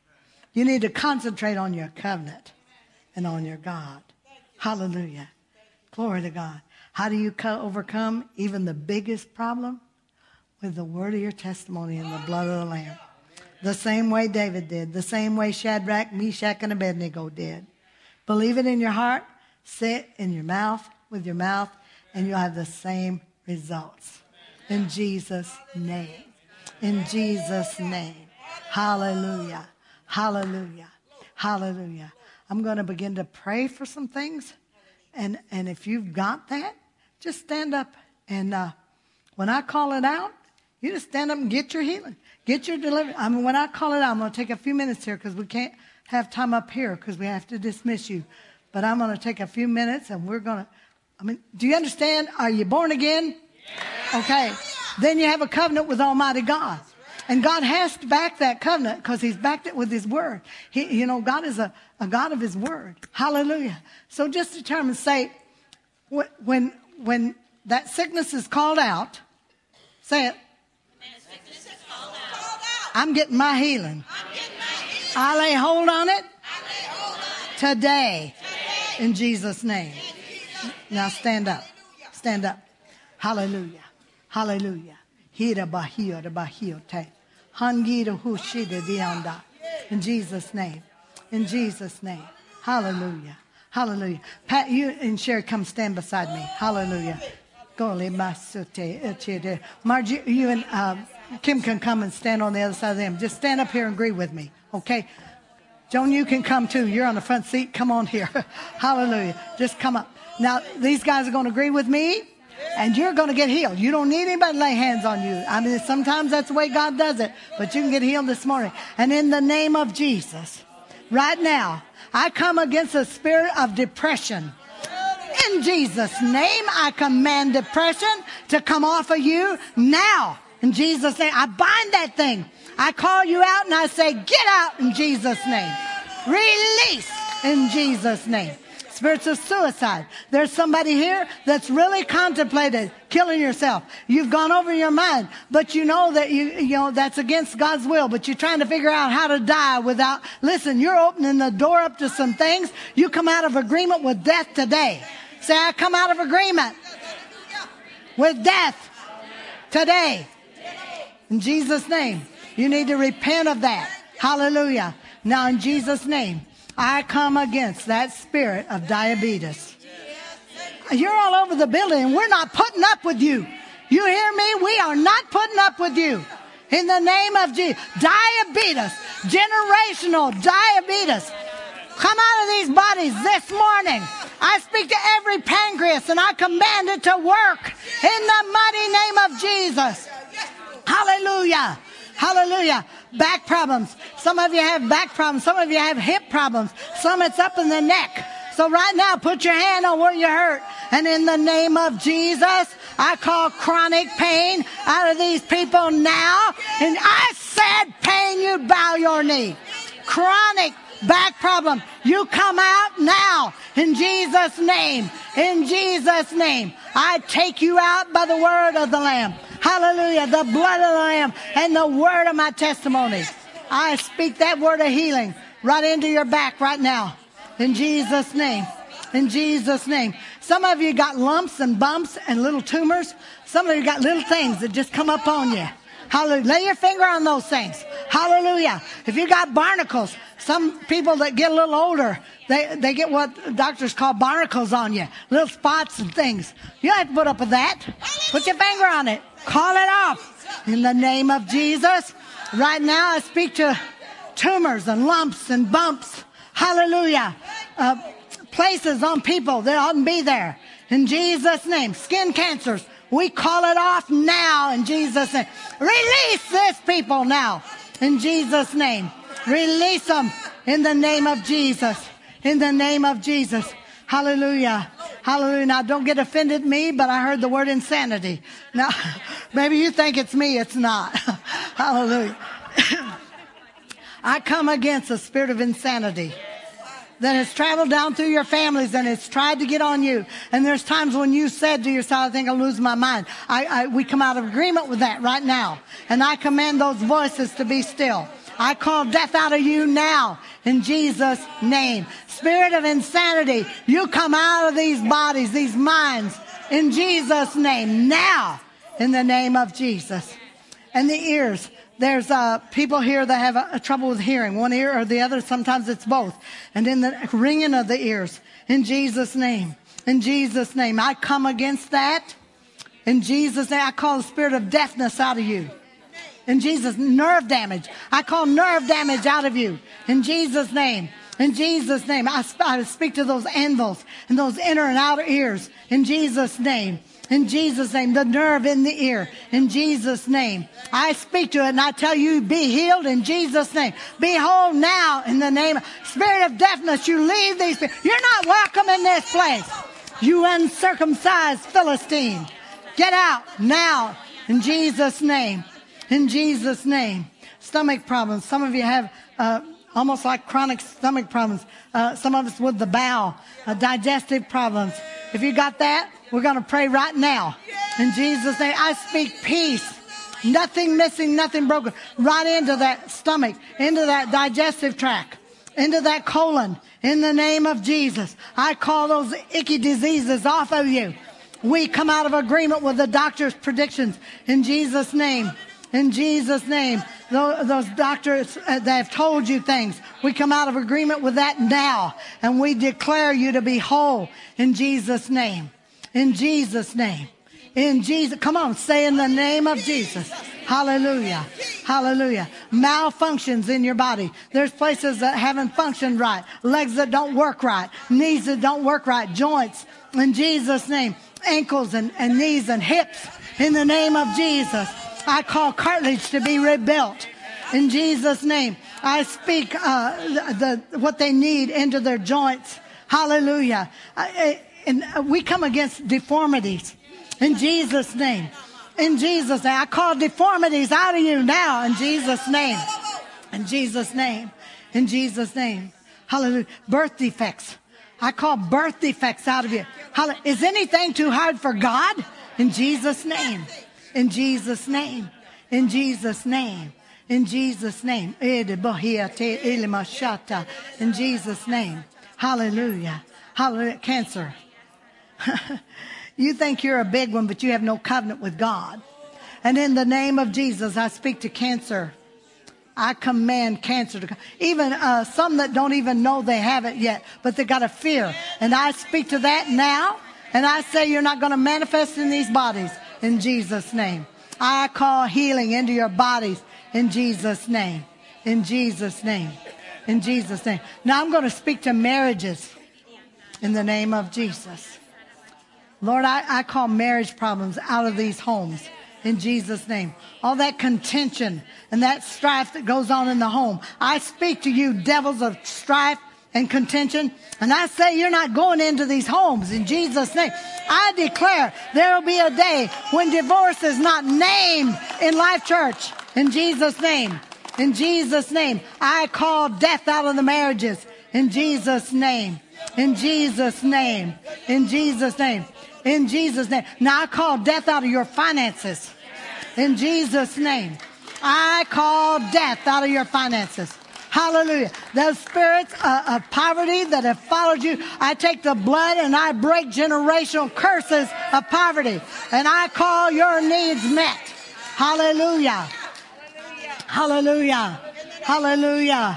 You need to concentrate on your covenant and on your God. Hallelujah. Glory to God. How do you overcome even the biggest problem? With the word of your testimony and the blood of the Lamb. The same way David did. The same way Shadrach, Meshach, and Abednego did. Believe it in your heart. Say it in your mouth, with your mouth, and you'll have the same results. In Jesus' name. In Jesus' name. Hallelujah. Hallelujah. Hallelujah. I'm going to begin to pray for some things. And if you've got that, just stand up. And when I call it out, you just stand up and get your healing. Get your deliverance. When I call it out, I'm going to take a few minutes here because we can't have time up here because we have to dismiss you. But I'm going to take a few minutes and we're going to, do you understand? Are you born again? Yeah. Okay. Then you have a covenant with Almighty God. And God has to back that covenant because he's backed it with his word. God is a God of his word. Hallelujah. So just determine, say, when that sickness is called out, say it. I'm getting my healing. I lay hold on it today in Jesus' name. Now stand up. Stand up. Hallelujah. Hallelujah. Hira bahio de bahio te. Hangira hushida dianda. In Jesus' name. In Jesus' name. Hallelujah. Hallelujah. Pat, you and Sherry, come stand beside me. Hallelujah. Margie, you and Kim can come and stand on the other side of them. Just stand up here and agree with me. Okay? Joan, you can come too. You're on the front seat. Come on here. Hallelujah. Just come up. Now, these guys are going to agree with me, and you're going to get healed. You don't need anybody to lay hands on you. I mean, sometimes that's the way God does it, but you can get healed this morning. And in the name of Jesus, right now, I come against the spirit of depression. In Jesus' name, I command depression to come off of you now. In Jesus' name, I bind that thing. I call you out and I say, get out in Jesus' name. Release in Jesus' name. Spirits of suicide. There's somebody here that's really contemplated killing yourself. You've gone over your mind, but you know that you know that's against God's will, but you're trying to figure out how to die without. Listen, you're opening the door up to some things. You come out of agreement with death today. Say, I come out of agreement with death today. In Jesus' name. You need to repent of that. Hallelujah. Now in Jesus' name, I come against that spirit of diabetes. You're all over the building and we're not putting up with you. You hear me? We are not putting up with you. In the name of Jesus. Diabetes. Generational diabetes. Come out of these bodies this morning. I speak to every pancreas and I command it to work in the mighty name of Jesus. Hallelujah. Hallelujah. Back problems. Some of you have back problems. Some of you have hip problems. Some it's up in the neck. So right now, put your hand on where you hurt. And in the name of Jesus, I call chronic pain out of these people now. And I said, pain, you bow your knee. Chronic back problem, you come out now in Jesus' name. In Jesus' name, I take you out by the word of the Lamb. Hallelujah. The blood of the Lamb and the word of my testimony. I speak that word of healing right into your back right now. In Jesus' name. In Jesus' name. Some of you got lumps and bumps and little tumors. Some of you got little things that just come up on you. Hallelujah. Lay your finger on those things. Hallelujah. If you got barnacles, some people that get a little older, they get what doctors call barnacles on you. Little spots and things. You don't have to put up with that. Put your finger on it. Call it off. In the name of Jesus. Right now I speak to tumors and lumps and bumps. Hallelujah. Places on people that oughtn't be there. In Jesus' name. Skin cancers. We call it off now in Jesus' name. Release this people now in Jesus' name. Release them in the name of Jesus. In the name of Jesus. Hallelujah. Hallelujah. Now don't get offended at me, but I heard the word insanity. Now, maybe you think it's me. It's not. Hallelujah. I come against the spirit of insanity that has traveled down through your families and it's tried to get on you. And there's times when you said to yourself, I think I'll lose my mind. We come out of agreement with that right now. And I command those voices to be still. I call death out of you now in Jesus' name. Spirit of insanity, you come out of these bodies, these minds in Jesus' name now in the name of Jesus. And the ears. There's people here that have a trouble with hearing, one ear or the other. Sometimes it's both. And in the ringing of the ears, in Jesus' name, in Jesus' name, I come against that. In Jesus' name, I call the spirit of deafness out of you. In Jesus' nerve damage, I call nerve damage out of you. In Jesus' name, in Jesus' name, I speak to those anvils and those inner and outer ears. In Jesus' name. In Jesus' name, the nerve in the ear. In Jesus' name, I speak to it and I tell you, be healed in Jesus' name. Be whole now in the name of spirit of deafness. You leave these people. You're not welcome in this place. You uncircumcised Philistine. Get out now in Jesus' name. In Jesus' name. Stomach problems. Some of you have almost like chronic stomach problems. Some of us with the bowel, digestive problems. If you got that, we're going to pray right now. In Jesus' name, I speak peace. Nothing missing, nothing broken. Right into that stomach, into that digestive tract, into that colon. In the name of Jesus, I call those icky diseases off of you. We come out of agreement with the doctor's predictions. In Jesus' name. In Jesus' name. Those doctors that have told you things, we come out of agreement with that now. And we declare you to be whole. In Jesus' name. In Jesus' name. In Jesus. Come on, say in the name of Jesus. Hallelujah. Hallelujah. Malfunctions in your body. There's places that haven't functioned right. Legs that don't work right. Knees that don't work right. Joints. In Jesus' name. Ankles and knees and hips. In the name of Jesus. I call cartilage to be rebuilt. In Jesus' name. I speak what they need into their joints. Hallelujah. And we come against deformities. In Jesus' name. In Jesus' name. I call deformities out of you now. In Jesus' name. In Jesus' name. In Jesus' name. Hallelujah. Birth defects. I call birth defects out of you. Is anything too hard for God? In Jesus' name. In Jesus' name. In Jesus' name. In Jesus' name. In Jesus' name. Hallelujah. Hallelujah. Cancer. You think you're a big one, but you have no covenant with God. And in the name of Jesus, I speak to cancer. I command cancer to come. Even some that don't even know they have it yet, but they got a fear. And I speak to that now. And I say you're not going to manifest in these bodies. In Jesus' name. I call healing into your bodies. In Jesus' name. In Jesus' name. In Jesus' name. Now I'm going to speak to marriages. In the name of Jesus. Lord, I call marriage problems out of these homes in Jesus' name. All that contention and that strife that goes on in the home. I speak to you, devils of strife and contention, and I say you're not going into these homes in Jesus' name. I declare there will be a day when divorce is not named in Life Church in Jesus' name. In Jesus' name. I call death out of the marriages in Jesus' name. In Jesus' name. In Jesus' name. In Jesus' name. Now I call death out of your finances. In Jesus' name. I call death out of your finances. Hallelujah. Those spirits of poverty that have followed you, I take the blood and I break generational curses of poverty. And I call your needs met. Hallelujah. Hallelujah. Hallelujah.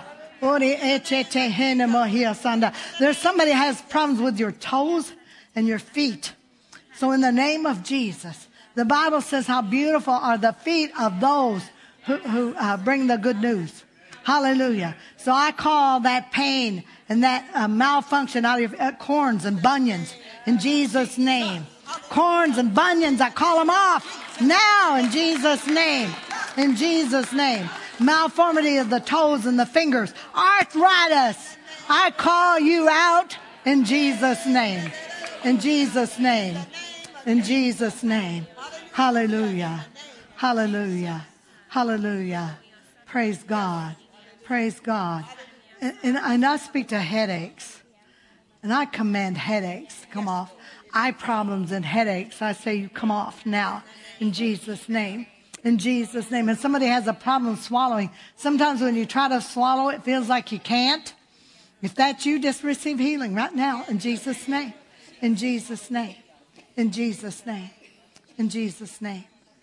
There's somebody who has problems with your toes and your feet. So in the name of Jesus, the Bible says how beautiful are the feet of those who bring the good news. Hallelujah. So I call that pain and that malfunction out of your corns and bunions in Jesus' name. Corns and bunions, I call them off now in Jesus' name. In Jesus' name. Malformity of the toes and the fingers. Arthritis, I call you out in Jesus' name. In Jesus' name. In Jesus' name. Hallelujah. Hallelujah. Hallelujah. Praise God. Praise God. And I speak to headaches. And I command headaches to come off. Eye problems and headaches. I say you come off now. In Jesus' name. In Jesus' name. And somebody has a problem swallowing. Sometimes when you try to swallow, it feels like you can't. If that's you, just receive healing right now. In Jesus' name. In Jesus' name. In Jesus' name. In Jesus' name.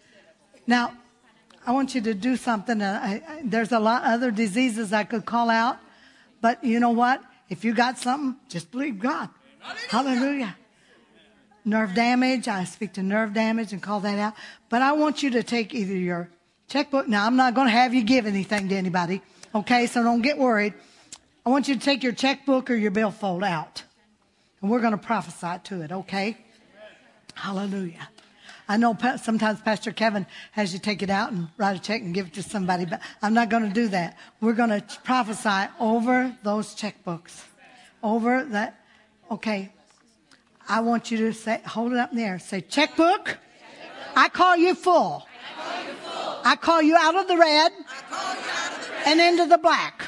Now, I want you to do something. There's a lot of other diseases I could call out. But you know what? If you got something, just believe God. Hallelujah. Nerve damage. I speak to nerve damage and call that out. But I want you to take either your checkbook. Now, I'm not going to have you give anything to anybody. Okay, so don't get worried. I want you to take your checkbook or your billfold out. And we're going to prophesy to it, okay? Hallelujah. I know sometimes Pastor Kevin has you take it out and write a check and give it to somebody, but I'm not going to do that. We're going to prophesy over those checkbooks. Over that. Okay. I want you to say, hold it up in the air. Say, checkbook. I call you full. I call you out of the red and into the black.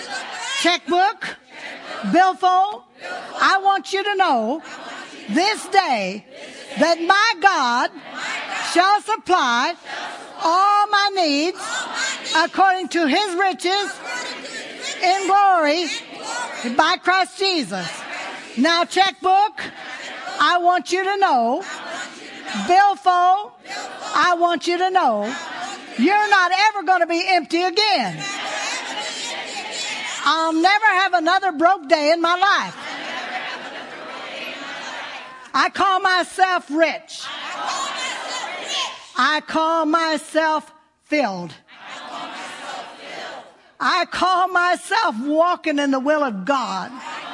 Checkbook. Billfold. I want you to know this day that my God shall supply all my needs according to his riches in glory by Christ Jesus. Now, checkbook, I want you to know. Billfold, I want you to know. You're not ever going to be empty again. I'll never have another broke day in my life. I call myself rich. I call myself filled. I call myself walking in the will of God.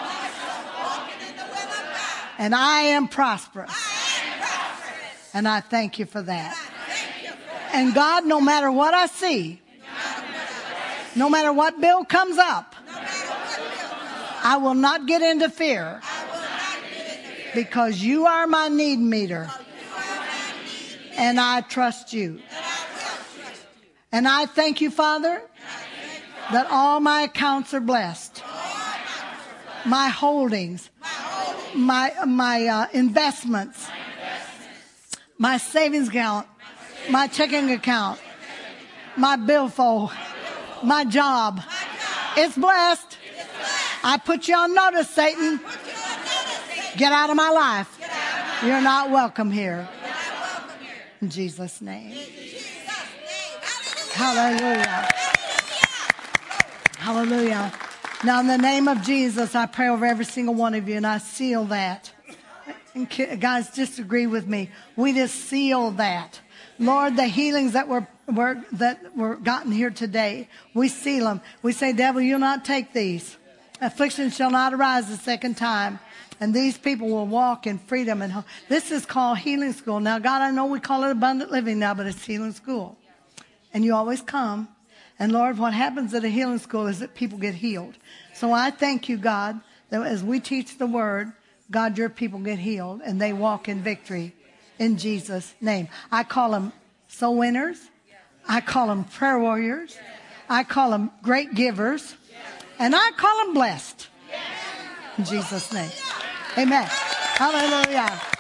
And I am prosperous. And I thank you for that. And God, no matter what I see, no matter what bill comes up, I will not get into fear, because you are my need meter. And I trust you. And I thank you, Father, that all my accounts are blessed. My holdings, my investments, my savings account, my checking account, my billfold, my job. It's blessed. I put you on notice, Satan. Get out of my life. You're not welcome here. In Jesus' name. Hallelujah. Hallelujah. Now, in the name of Jesus, I pray over every single one of you, and I seal that. And guys, just agree with me. We just seal that. Lord, the healings that were gotten here today, we seal them. We say, devil, you'll not take these. Affliction shall not arise the second time. And these people will walk in freedom and hope. This is called healing school. Now, God, I know we call it abundant living now, but it's healing school. And you always come. And Lord, what happens at a healing school is that people get healed. So I thank you, God, that as we teach the word, God, your people get healed and they walk in victory in Jesus' name. I call them soul winners. I call them prayer warriors. I call them great givers. And I call them blessed. In Jesus' name. Amen. Hallelujah.